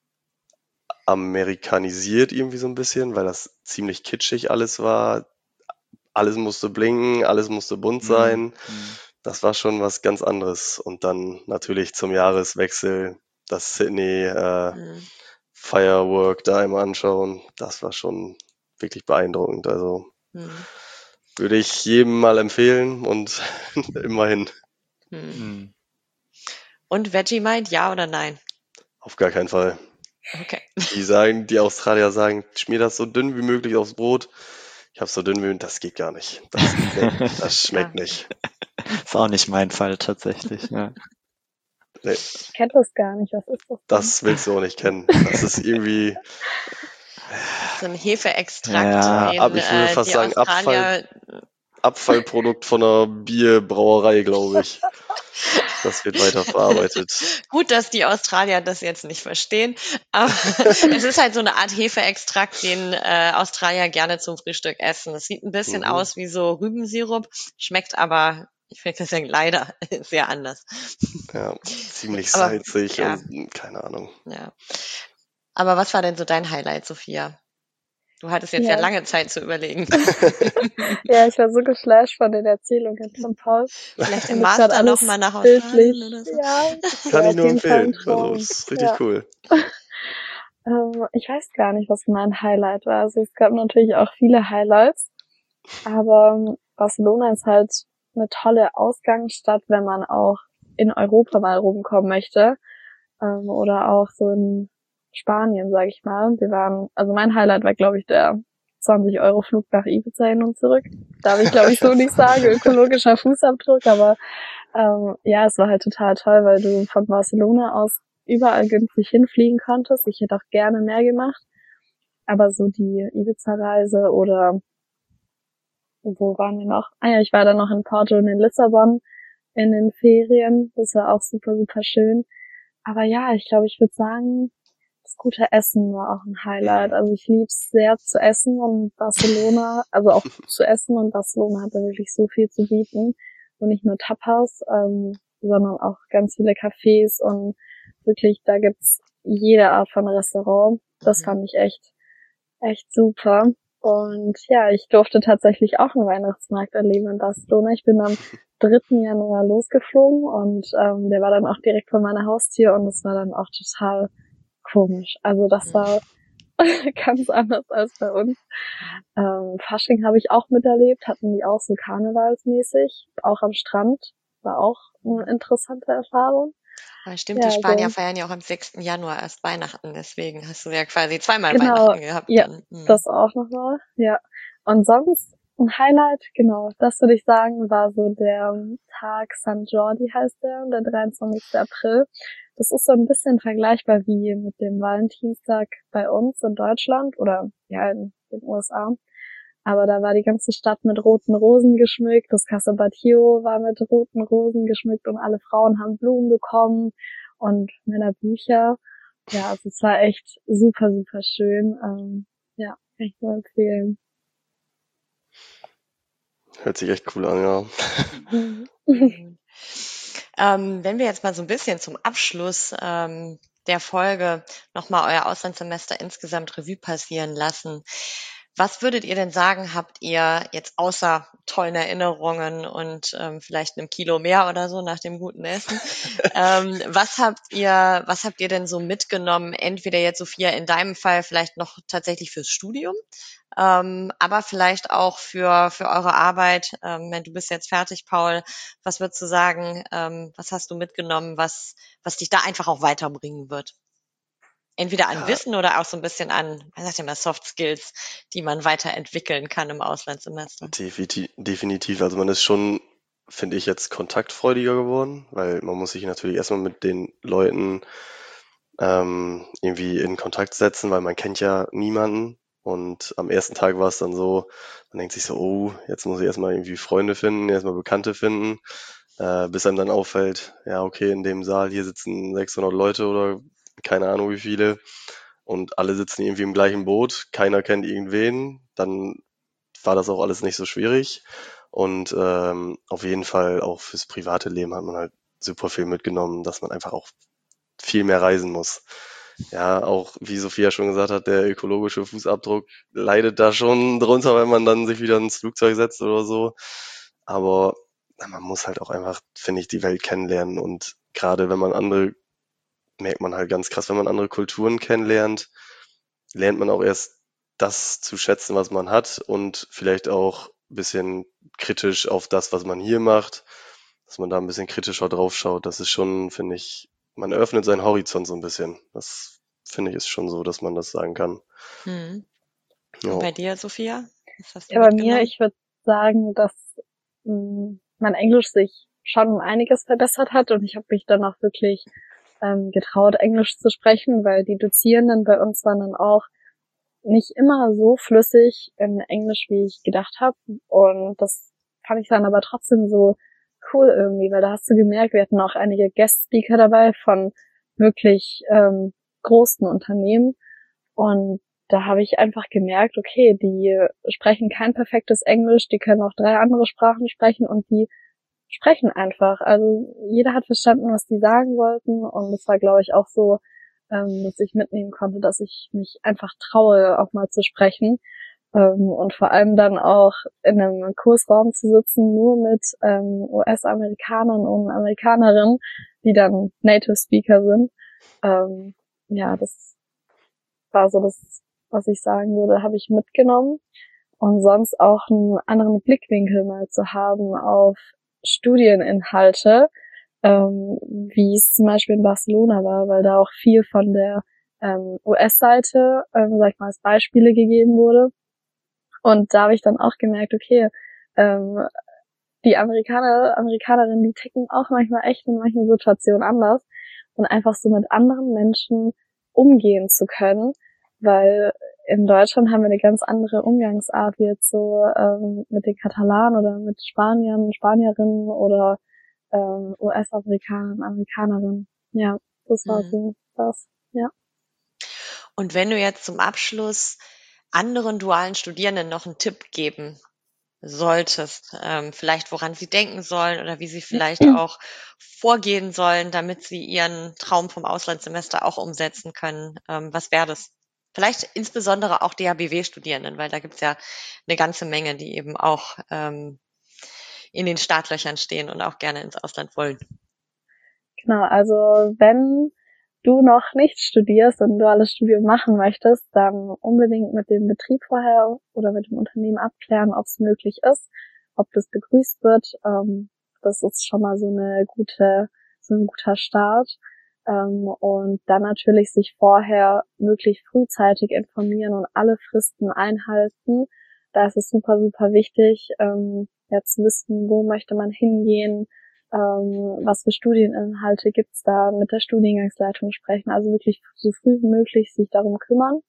amerikanisiert irgendwie so ein bisschen, weil das ziemlich kitschig alles war. Alles musste blinken, alles musste bunt Mhm. sein. Mhm. Das war schon was ganz anderes. Und dann natürlich zum Jahreswechsel das Sydney äh, Mhm. Firework da einmal anschauen. Das war schon wirklich beeindruckend. Also Mhm. würde ich jedem mal empfehlen und immerhin Mhm. Mhm. Und Vegemite, ja oder nein? auf gar keinen Fall. Okay. Die sagen, die Australier sagen, schmier das so dünn wie möglich aufs Brot. Ich habe so dünn wie möglich, das geht gar nicht. Das, nee, das schmeckt Ja. nicht. Ist auch nicht mein Fall tatsächlich. Ja. Nee, Ich kenne das gar nicht. Was ist das denn? das willst du auch nicht kennen. Das ist irgendwie, So ein Hefeextrakt, Ja, den ab, ich würde äh, fast die sagen, Abfall, Australier. Abfallprodukt von einer Bierbrauerei, glaube ich. Das wird weiterverarbeitet. Gut, dass die Australier das jetzt nicht verstehen, aber es ist halt so eine Art Hefeextrakt, den äh, Australier gerne zum Frühstück essen. Es sieht ein bisschen Mhm. aus wie so Rübensirup, schmeckt aber, ich würde sagen, leider sehr anders. Ja, ziemlich Aber salzig ja, und keine Ahnung. ja. Aber was war denn so dein Highlight, Sophia? Du hattest jetzt ja Ja. lange Zeit zu überlegen. Ja, ich war so geflasht von den Erzählungen von Paul. Vielleicht Und im das grad Master alles nochmal nach bildlich. Australien oder so. Ja, das Kann wäre ich auf nur jeden Fall ein empfehlen. Also, Traum. ist richtig Ja. cool. Ähm, ich weiß gar nicht, was mein Highlight war. Also es gab natürlich auch viele Highlights, aber ähm, Barcelona ist halt eine tolle Ausgangsstadt, wenn man auch in Europa mal rumkommen möchte, ähm, oder auch so in Spanien, sag ich mal. Wir waren, also mein Highlight war, glaube ich, der zwanzig Euro Flug nach Ibiza hin und zurück. Darf ich, glaube ich, so nicht sagen, ökologischer Fußabdruck, aber ähm, ja, es war halt total toll, weil du von Barcelona aus überall günstig hinfliegen konntest. Ich hätte auch gerne mehr gemacht, aber so die Ibiza-Reise oder wo waren wir noch? Ah ja, ich war dann noch in Porto und in Lissabon in den Ferien. Das war auch super, super schön. Aber ja, ich glaube, ich würde sagen, das gute Essen war auch ein Highlight. Also ich liebe es sehr zu essen und Barcelona, also auch zu essen und Barcelona hat da wirklich so viel zu bieten. Und nicht nur Tapas, ähm, sondern auch ganz viele Cafés und wirklich, da gibt's jede Art von Restaurant. Das Mhm. fand ich echt, echt super. Und ja, ich durfte tatsächlich auch einen Weihnachtsmarkt erleben in Barcelona. Ich bin am dritten Januar losgeflogen und ähm, der war dann auch direkt vor meiner Haustür und das war dann auch total komisch. Also das war ganz anders als bei uns. Ähm, Fasching habe ich auch miterlebt, hatten die auch so karnevalsmäßig, auch am Strand. War auch eine interessante Erfahrung. Aber stimmt, Ja, die Spanier also, feiern ja auch am sechsten Januar erst Weihnachten, deswegen hast du ja quasi zweimal genau, Weihnachten gehabt. ja, Dann. Mhm. das auch nochmal, ja. Und sonst ein Highlight, genau, das würde ich sagen, war so der Tag San Jordi heißt der, der dreiundzwanzigsten April. Das ist so ein bisschen vergleichbar wie mit dem Valentinstag bei uns in Deutschland oder ja in den U S A. Aber da war die ganze Stadt mit roten Rosen geschmückt, das Casa Batlló war mit roten Rosen geschmückt und alle Frauen haben Blumen bekommen und Männer Bücher. Ja, also es war echt super, super schön. Ähm, ja, kann ich nur empfehlen. Hört sich echt cool an, ja. Mhm. Ähm, wenn wir jetzt mal so ein bisschen zum Abschluss ähm, der Folge nochmal euer Auslandssemester insgesamt Revue passieren lassen. Was würdet ihr denn sagen, habt ihr jetzt außer tollen Erinnerungen und ähm, vielleicht einem Kilo mehr oder so nach dem guten Essen, ähm, was habt ihr, was habt ihr denn so mitgenommen? Entweder jetzt, Sophia, in deinem Fall vielleicht noch tatsächlich fürs Studium, ähm, aber vielleicht auch für für eure Arbeit. Ähm, wenn du bist jetzt fertig, Paul, was würdest du sagen? Ähm, was hast du mitgenommen, was was dich da einfach auch weiterbringen wird? Entweder an Ja, Wissen oder auch so ein bisschen an, was sagt ihr mal, Soft Skills, die man weiterentwickeln kann im Auslandssemester. definitiv, definitiv. Also man ist schon, finde ich, jetzt kontaktfreudiger geworden, weil man muss sich natürlich erstmal mit den Leuten ähm, irgendwie in Kontakt setzen, weil man kennt ja niemanden Und am ersten Tag war es dann so, man denkt sich so, oh, jetzt muss ich erstmal irgendwie Freunde finden, erstmal Bekannte finden, äh, bis einem dann auffällt, ja, okay, in dem Saal hier sitzen sechshundert Leute oder keine Ahnung wie viele und alle sitzen irgendwie im gleichen Boot, keiner kennt irgendwen, dann war das auch alles nicht so schwierig. Und ähm, auf jeden Fall auch fürs private Leben hat man halt super viel mitgenommen, dass man einfach auch viel mehr reisen muss. Ja, auch wie Sophia schon gesagt hat, der ökologische Fußabdruck leidet da schon drunter, wenn man dann sich wieder ins Flugzeug setzt oder so. Aber na, man muss halt auch einfach, finde ich, die Welt kennenlernen. Und gerade wenn man andere, merkt man halt ganz krass, wenn man andere Kulturen kennenlernt, lernt man auch erst das zu schätzen, was man hat und vielleicht auch ein bisschen kritisch auf das, was man hier macht, dass man da ein bisschen kritischer drauf schaut. Das ist schon, finde ich, man öffnet seinen Horizont so ein bisschen. Das finde ich ist schon so, dass man das sagen kann. Hm. Ja. Und bei dir, Sophia? Was hast du Ja, bei mir, mitgenommen? ich würde sagen, dass mh, mein Englisch sich schon um einiges verbessert hat und ich habe mich dann auch wirklich ähm, getraut, Englisch zu sprechen, weil die Dozierenden bei uns waren dann auch nicht immer so flüssig in Englisch, wie ich gedacht habe. Und das fand ich dann aber trotzdem so cool irgendwie, weil da hast du gemerkt, wir hatten auch einige Guest-Speaker dabei von wirklich ähm, großen Unternehmen. Und da habe ich einfach gemerkt, okay, die sprechen kein perfektes Englisch, die können auch drei andere Sprachen sprechen und die sprechen einfach. Also jeder hat verstanden, was die sagen wollten. Und das war, glaube ich, auch so, ähm, dass ich mitnehmen konnte, dass ich mich einfach traue, auch mal zu sprechen. Ähm, und vor allem dann auch in einem Kursraum zu sitzen, nur mit ähm, U S-Amerikanern und Amerikanerinnen, die dann Native Speaker sind. Ähm, ja, das war so das, was ich sagen würde, habe ich mitgenommen. Und sonst auch einen anderen Blickwinkel mal zu haben auf Studieninhalte, ähm, wie es zum Beispiel in Barcelona war, weil da auch viel von der ähm, U S-Seite, ähm, sag ich mal, als Beispiele gegeben wurde. Und da habe ich dann auch gemerkt, okay, ähm, die Amerikaner, Amerikanerinnen, die ticken auch manchmal echt in manchen Situationen anders und einfach so mit anderen Menschen umgehen zu können, weil in Deutschland haben wir eine ganz andere Umgangsart, wie jetzt so ähm, mit den Katalanen oder mit Spaniern, Spanierinnen oder ähm, U S-Amerikanern, Amerikanerinnen. Ja, das war Hm. so das, ja. Und wenn du jetzt zum Abschluss anderen dualen Studierenden noch einen Tipp geben solltest, ähm, vielleicht woran sie denken sollen oder wie sie vielleicht auch vorgehen sollen, damit sie ihren Traum vom Auslandssemester auch umsetzen können, ähm, was wäre das? Vielleicht insbesondere auch D H B W-Studierenden, weil da gibt's ja eine ganze Menge, die eben auch ähm, in den Startlöchern stehen und auch gerne ins Ausland wollen. Genau, also wenn du noch nicht studierst und ein duales Studium machen möchtest, dann unbedingt mit dem Betrieb vorher oder mit dem Unternehmen abklären, ob es möglich ist, ob das begrüßt wird. Ähm, das ist schon mal so eine gute, so ein guter Start. Ähm, und dann natürlich sich vorher wirklich frühzeitig informieren und alle Fristen einhalten. Da ist es super, super wichtig, ähm, ja, zu wissen, wo möchte man hingehen, ähm, was für Studieninhalte gibt's da, mit der Studiengangsleitung sprechen, also wirklich so früh wie möglich sich darum kümmern.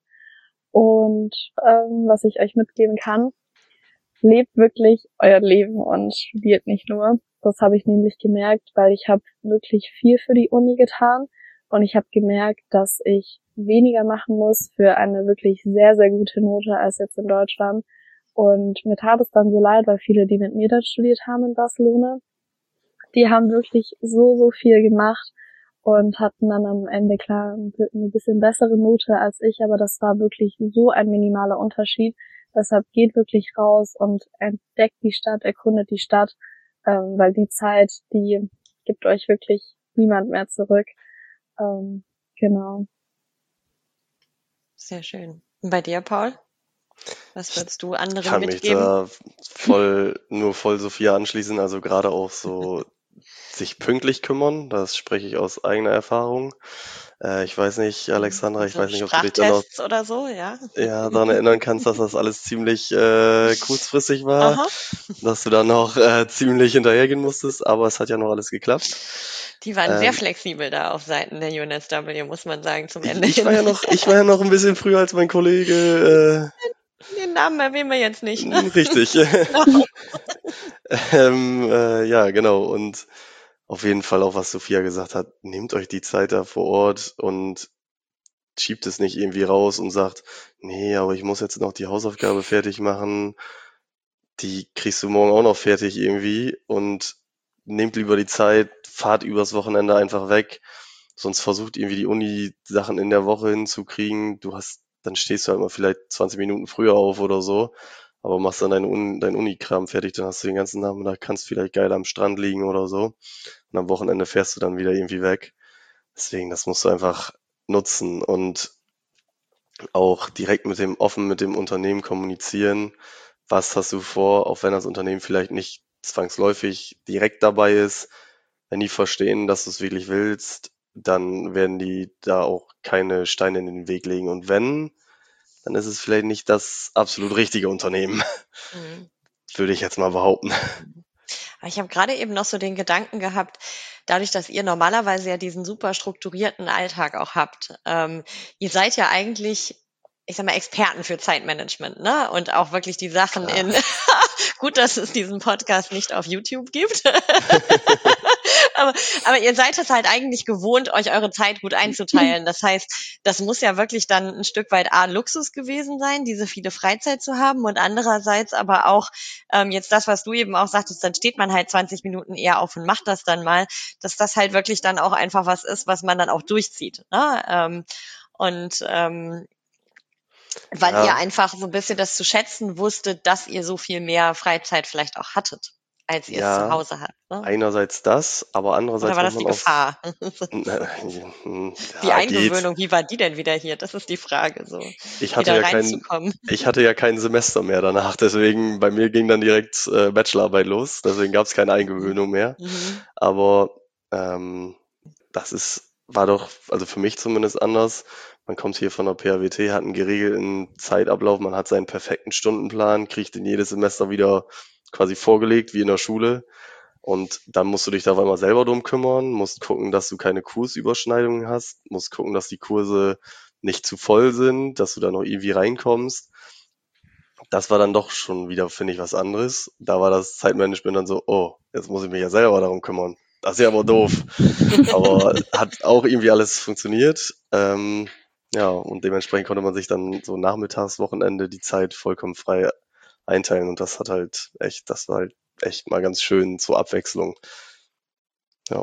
Und ähm, was ich euch mitgeben kann, lebt wirklich euer Leben und studiert nicht nur. Das habe ich nämlich gemerkt, weil ich habe wirklich viel für die Uni getan und ich habe gemerkt, dass ich weniger machen muss für eine wirklich sehr, sehr gute Note als jetzt in Deutschland. Und mir tat es dann so leid, weil viele, die mit mir dann studiert haben in Barcelona, die haben wirklich so, so viel gemacht und hatten dann am Ende klar eine bisschen bessere Note als ich, aber das war wirklich so ein minimaler Unterschied. Deshalb geht wirklich raus und entdeckt die Stadt, erkundet die Stadt, ähm, weil die Zeit, die gibt euch wirklich niemand mehr zurück. Ähm, genau. Sehr schön. Und bei dir, Paul? Was würdest du anderen kann mich mitgeben? da voll, nur voll Sophia anschließen, also gerade auch so sich pünktlich kümmern, das spreche ich aus eigener Erfahrung. Äh, ich weiß nicht, Alexandra, ich Also weiß nicht, ob du dich da noch Sprachtests oder so, ja. ja, daran erinnern kannst, dass das alles ziemlich äh, kurzfristig war, Aha. dass du dann noch äh, ziemlich hinterhergehen musstest, aber es hat ja noch alles geklappt. Die waren sehr Ähm, flexibel da auf Seiten der U N S W, muss man sagen, zum ich, Ende ich war ja hin. noch, ich war ja noch ein bisschen früher als mein Kollege. Den Namen erwähnen wir jetzt nicht, Äh, ne? richtig. Genau. ähm, äh, ja, genau. Und auf jeden Fall auch, was Sophia gesagt hat, nehmt euch die Zeit da vor Ort und schiebt es nicht irgendwie raus und sagt, nee, aber ich muss jetzt noch die Hausaufgabe fertig machen. Die kriegst du morgen auch noch fertig irgendwie und nehmt lieber die Zeit, fahrt übers Wochenende einfach weg. Sonst versucht irgendwie die Uni-Sachen in der Woche hinzukriegen. Du hast, dann stehst du halt mal vielleicht zwanzig Minuten früher auf oder so, aber machst dann deinen Un dein Uni-Kram fertig, dann hast du den ganzen Nachmittag, kannst vielleicht geil am Strand liegen oder so. Und am Wochenende fährst du dann wieder irgendwie weg. Deswegen, das musst du einfach nutzen und auch direkt mit dem, offen mit dem Unternehmen kommunizieren. Was hast du vor, auch wenn das Unternehmen vielleicht nicht zwangsläufig direkt dabei ist. Wenn die verstehen, dass du es wirklich willst, dann werden die da auch keine Steine in den Weg legen. Und wenn, dann ist es vielleicht nicht das absolut richtige Unternehmen, Mhm. würde ich jetzt mal behaupten. Aber ich habe gerade eben noch so den Gedanken gehabt, dadurch, dass ihr normalerweise ja diesen super strukturierten Alltag auch habt, ähm, ihr seid ja eigentlich, ich sag mal, Experten für Zeitmanagement, ne? Und auch wirklich die Sachen Klar. in, gut, dass es diesen Podcast nicht auf YouTube gibt. aber, aber ihr seid es halt eigentlich gewohnt, euch eure Zeit gut einzuteilen. Das heißt, das muss ja wirklich dann ein Stück weit A, Luxus gewesen sein, diese viele Freizeit zu haben und andererseits aber auch ähm, jetzt das, was du eben auch sagtest, dann steht man halt zwanzig Minuten eher auf und macht das dann mal, dass das halt wirklich dann auch einfach was ist, was man dann auch durchzieht. Ne? Ähm, und ähm, weil Ja, ihr einfach so ein bisschen das zu schätzen wusstet, dass ihr so viel mehr Freizeit vielleicht auch hattet, als ihr es zu ja, Hause habt. Ne? einerseits das, aber Oder andererseits war muss das die man auch, Gefahr? Die ja, geht. Eingewöhnung, wie war die denn wieder hier? Das ist die Frage, so Ich hatte wieder ja kein, reinzukommen. ich hatte ja kein Semester mehr danach, deswegen bei mir ging dann direkt äh, Bachelorarbeit los, deswegen gab es keine Eingewöhnung mehr. Mhm. Aber ähm, das ist, war doch, also für mich zumindest anders. Man kommt hier von der P H W T, hat einen geregelten Zeitablauf, man hat seinen perfekten Stundenplan, kriegt den jedes Semester wieder quasi vorgelegt, wie in der Schule. Und dann musst du dich da auf einmal selber drum kümmern, musst gucken, dass du keine Kursüberschneidungen hast, musst gucken, dass die Kurse nicht zu voll sind, dass du da noch irgendwie reinkommst. Das war dann doch schon wieder, finde ich, was anderes. Da war das Zeitmanagement dann so, oh, jetzt muss ich mich ja selber darum kümmern. Das ist ja aber doof. Aber hat auch irgendwie alles funktioniert. Ähm, ja, und dementsprechend konnte man sich dann so nachmittags, Wochenende die Zeit vollkommen frei einteilen. Und das hat halt echt, das war halt echt mal ganz schön zur Abwechslung. Ja.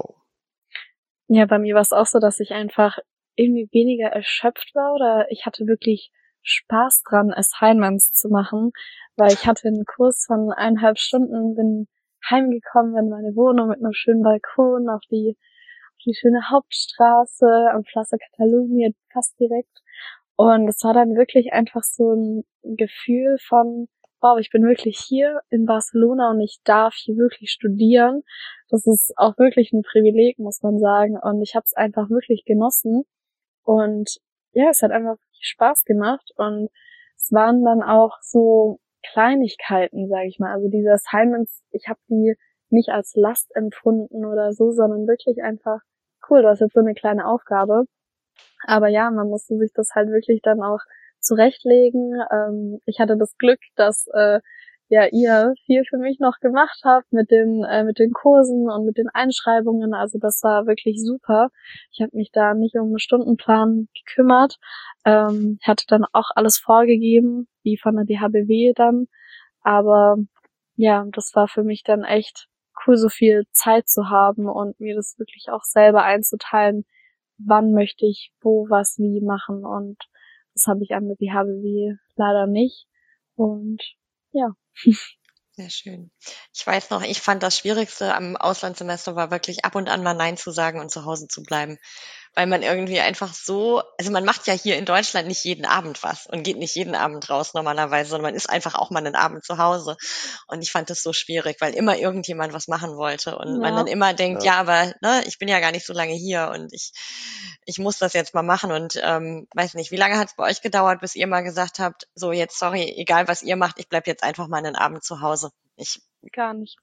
Ja, bei mir war es auch so, dass ich einfach irgendwie weniger erschöpft war oder ich hatte wirklich Spaß dran, Assignments zu machen, weil ich hatte einen Kurs von eineinhalb Stunden, bin heimgekommen in meine Wohnung mit einem schönen Balkon auf die, auf die schöne Hauptstraße am Plaza Catalunya fast direkt. Und es war dann wirklich einfach so ein Gefühl von, wow, ich bin wirklich hier in Barcelona und ich darf hier wirklich studieren. Das ist auch wirklich ein Privileg, muss man sagen. Und ich habe es einfach wirklich genossen. Und ja, es hat einfach Spaß gemacht. Und es waren dann auch so Kleinigkeiten, sage ich mal. Also diese Assignments, ich habe die nicht als Last empfunden oder so, sondern wirklich einfach, cool, du hast jetzt so eine kleine Aufgabe. Aber ja, man musste sich das halt wirklich dann auch zurechtlegen. Ähm, ich hatte das Glück, dass äh, ja ihr viel für mich noch gemacht habt mit den äh, mit den Kursen und mit den Einschreibungen. Also das war wirklich super. Ich habe mich da nicht um einen Stundenplan gekümmert. Ähm, hatte dann auch alles vorgegeben, wie von der D H B W dann. Aber ja, das war für mich dann echt cool, so viel Zeit zu haben und mir das wirklich auch selber einzuteilen, wann möchte ich wo, was, wie machen, und das habe ich an der D H B W leider nicht. Und ja. Sehr schön. Ich weiß noch, ich fand das Schwierigste am Auslandssemester war wirklich ab und an mal Nein zu sagen und zu Hause zu bleiben. weil man irgendwie einfach so, also man macht ja hier in Deutschland nicht jeden Abend was und geht nicht jeden Abend raus normalerweise, sondern man ist einfach auch mal einen Abend zu Hause. Und ich fand das so schwierig, weil immer irgendjemand was machen wollte und ja. man dann immer denkt, ja, ja aber ne, ich bin ja gar nicht so lange hier und ich ich muss das jetzt mal machen. Und ähm, weiß nicht, wie lange hat es bei euch gedauert, bis ihr mal gesagt habt, so jetzt, sorry, egal was ihr macht, ich bleib jetzt einfach mal einen Abend zu Hause. Ich Gar nicht.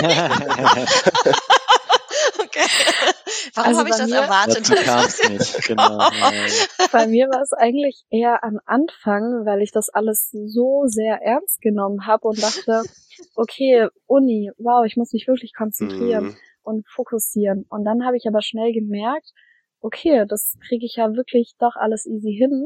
Okay. Warum also habe ich das mir, erwartet? Dazu kam's nicht, genau. Bei mir war es eigentlich eher am Anfang, weil ich das alles so sehr ernst genommen habe und dachte, okay, Uni, wow, ich muss mich wirklich konzentrieren mhm. und fokussieren. Und dann habe ich aber schnell gemerkt, okay, das kriege ich ja wirklich doch alles easy hin.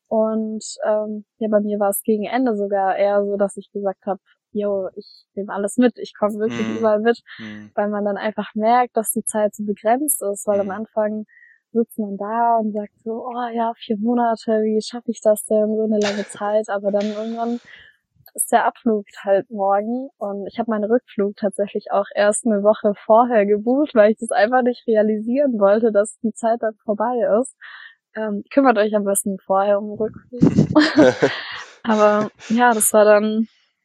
Und ähm, ja, bei mir war es gegen Ende sogar eher so, dass ich gesagt habe, yo, ich nehme alles mit, ich komme wirklich mm. überall mit, mm. weil man dann einfach merkt, dass die Zeit so begrenzt ist, weil mm. am Anfang sitzt man da und sagt so, oh ja, vier Monate, wie schaffe ich das denn, so eine lange Zeit, aber dann irgendwann ist der Abflug halt morgen und ich habe meinen Rückflug tatsächlich auch erst eine Woche vorher gebucht, weil ich das einfach nicht realisieren wollte, dass die Zeit dann vorbei ist. Ähm, kümmert euch am besten vorher um den Rückflug. Aber ja, das war dann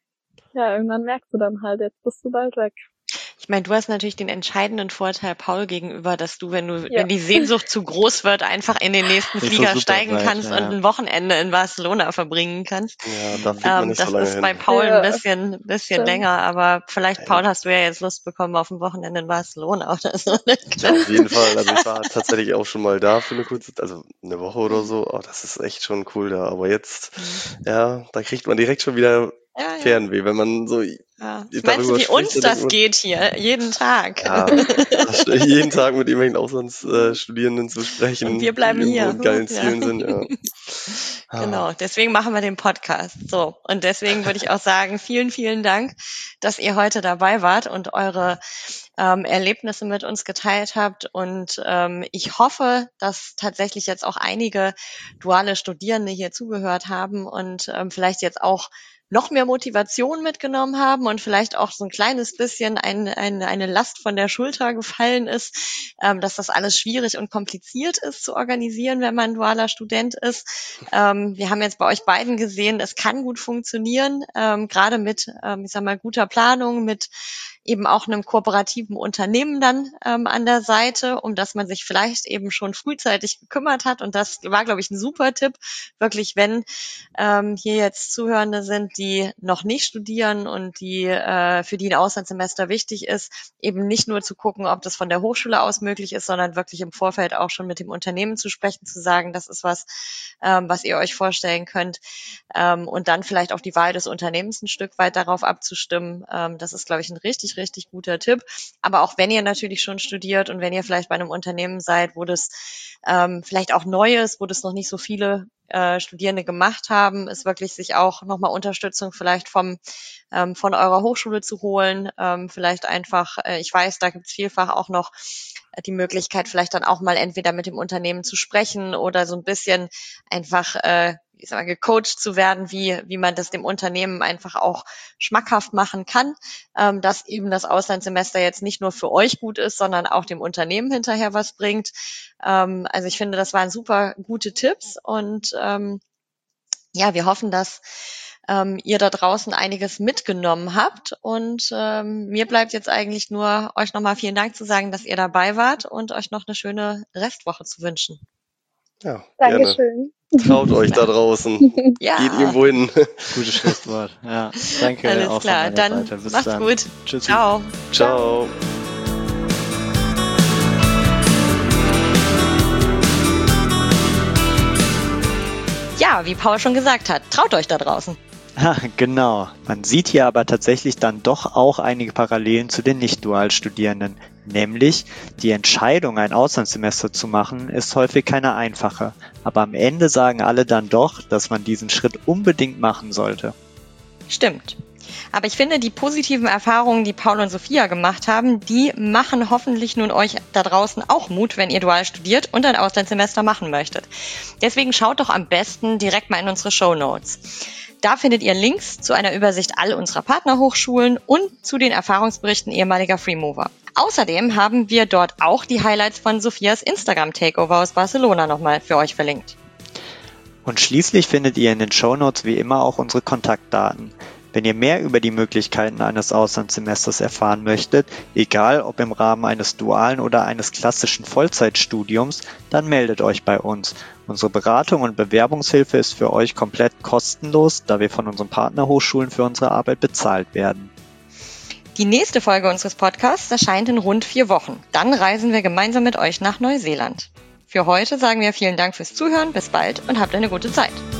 ja, irgendwann merkst du dann halt, jetzt bist du bald weg. Ich meine, du hast natürlich den entscheidenden Vorteil Paul gegenüber, dass du, wenn du, ja. wenn die Sehnsucht zu groß wird, einfach in den nächsten Flieger so steigen weit, kannst ja. und ein Wochenende in Barcelona verbringen kannst. Ja, da fliegt man ähm, nicht das so lange ist hin. bei Paul ja. ein bisschen, bisschen Stimmt. länger, aber vielleicht, Paul, hast du ja jetzt Lust bekommen auf ein Wochenende in Barcelona oder so. Ja, auf jeden Fall. Also ich war tatsächlich auch schon mal da für eine kurze, also eine Woche oder so. Oh, das ist echt schon cool da. Aber jetzt, mhm. ja, da kriegt man direkt schon wieder Ja, ja. Fernweh, wenn man so ja. Meinst du, wie uns das man, geht hier, jeden Tag? Ja, jeden Tag mit irgendwelchen Auslandsstudierenden zu sprechen. Und wir bleiben die hier. In geilen Zielen ja. sind, ja. Genau, deswegen machen wir den Podcast. So, und deswegen würde ich auch sagen, vielen, vielen Dank, dass ihr heute dabei wart und eure ähm, Erlebnisse mit uns geteilt habt. Und ähm, ich hoffe, dass tatsächlich jetzt auch einige duale Studierende hier zugehört haben und ähm, vielleicht jetzt auch noch mehr Motivation mitgenommen haben und vielleicht auch so ein kleines bisschen ein, ein, eine Last von der Schulter gefallen ist, ähm, dass das alles schwierig und kompliziert ist zu organisieren, wenn man dualer Student ist. Ähm, wir haben jetzt bei euch beiden gesehen, es kann gut funktionieren, ähm, gerade mit, ähm, ich sag mal, guter Planung, mit eben auch einem kooperativen Unternehmen dann ähm, an der Seite, um das man sich vielleicht eben schon frühzeitig gekümmert hat. Und das war, glaube ich, ein super Tipp. Wirklich, wenn ähm, hier jetzt Zuhörende sind, die noch nicht studieren und die äh, für die ein Auslandssemester wichtig ist, eben nicht nur zu gucken, ob das von der Hochschule aus möglich ist, sondern wirklich im Vorfeld auch schon mit dem Unternehmen zu sprechen, zu sagen, das ist was, ähm, was ihr euch vorstellen könnt. Ähm, und dann vielleicht auch die Wahl des Unternehmens ein Stück weit darauf abzustimmen. Ähm, das ist, glaube ich, ein richtig richtig guter Tipp. Aber auch wenn ihr natürlich schon studiert und wenn ihr vielleicht bei einem Unternehmen seid, wo das ähm, vielleicht auch neu ist, wo das noch nicht so viele äh, Studierende gemacht haben, ist wirklich sich auch nochmal Unterstützung vielleicht vom ähm, von eurer Hochschule zu holen. Ähm, vielleicht einfach, äh, ich weiß, da gibt es vielfach auch noch die Möglichkeit, vielleicht dann auch mal entweder mit dem Unternehmen zu sprechen oder so ein bisschen einfach äh, ich sag mal, gecoacht zu werden, wie wie man das dem Unternehmen einfach auch schmackhaft machen kann, ähm, dass eben das Auslandssemester jetzt nicht nur für euch gut ist, sondern auch dem Unternehmen hinterher was bringt. Ähm, also ich finde, das waren super gute Tipps und ähm, ja, wir hoffen, dass ähm, ihr da draußen einiges mitgenommen habt und ähm, mir bleibt jetzt eigentlich nur, euch nochmal vielen Dank zu sagen, dass ihr dabei wart und euch noch eine schöne Restwoche zu wünschen. Ja, Dankeschön. Gerne. Traut euch da draußen. Ja. Geht irgendwo hin. Gutes Schlusswort. Ja, danke. Alles auch klar, von dann Seite. Bis macht's dann. gut. Tschüssi. Ciao. Ciao. Ja, wie Paul schon gesagt hat, traut euch da draußen. Ja, genau. Man sieht hier aber tatsächlich dann doch auch einige Parallelen zu den Nicht-Dual-Studierenden. Nämlich, die Entscheidung, ein Auslandssemester zu machen, ist häufig keine einfache. Aber am Ende sagen alle dann doch, dass man diesen Schritt unbedingt machen sollte. Stimmt. Aber ich finde, die positiven Erfahrungen, die Paul und Sophia gemacht haben, die machen hoffentlich nun euch da draußen auch Mut, wenn ihr dual studiert und ein Auslandssemester machen möchtet. Deswegen schaut doch am besten direkt mal in unsere Shownotes. Da findet ihr Links zu einer Übersicht all unserer Partnerhochschulen und zu den Erfahrungsberichten ehemaliger Freemover. Außerdem haben wir dort auch die Highlights von Sophias Instagram-Takeover aus Barcelona nochmal für euch verlinkt. Und schließlich findet ihr in den Shownotes wie immer auch unsere Kontaktdaten. Wenn ihr mehr über die Möglichkeiten eines Auslandssemesters erfahren möchtet, egal ob im Rahmen eines dualen oder eines klassischen Vollzeitstudiums, dann meldet euch bei uns. Unsere Beratung und Bewerbungshilfe ist für euch komplett kostenlos, da wir von unseren Partnerhochschulen für unsere Arbeit bezahlt werden. Die nächste Folge unseres Podcasts erscheint in rund vier Wochen. Dann reisen wir gemeinsam mit euch nach Neuseeland. Für heute sagen wir vielen Dank fürs Zuhören, bis bald und habt eine gute Zeit.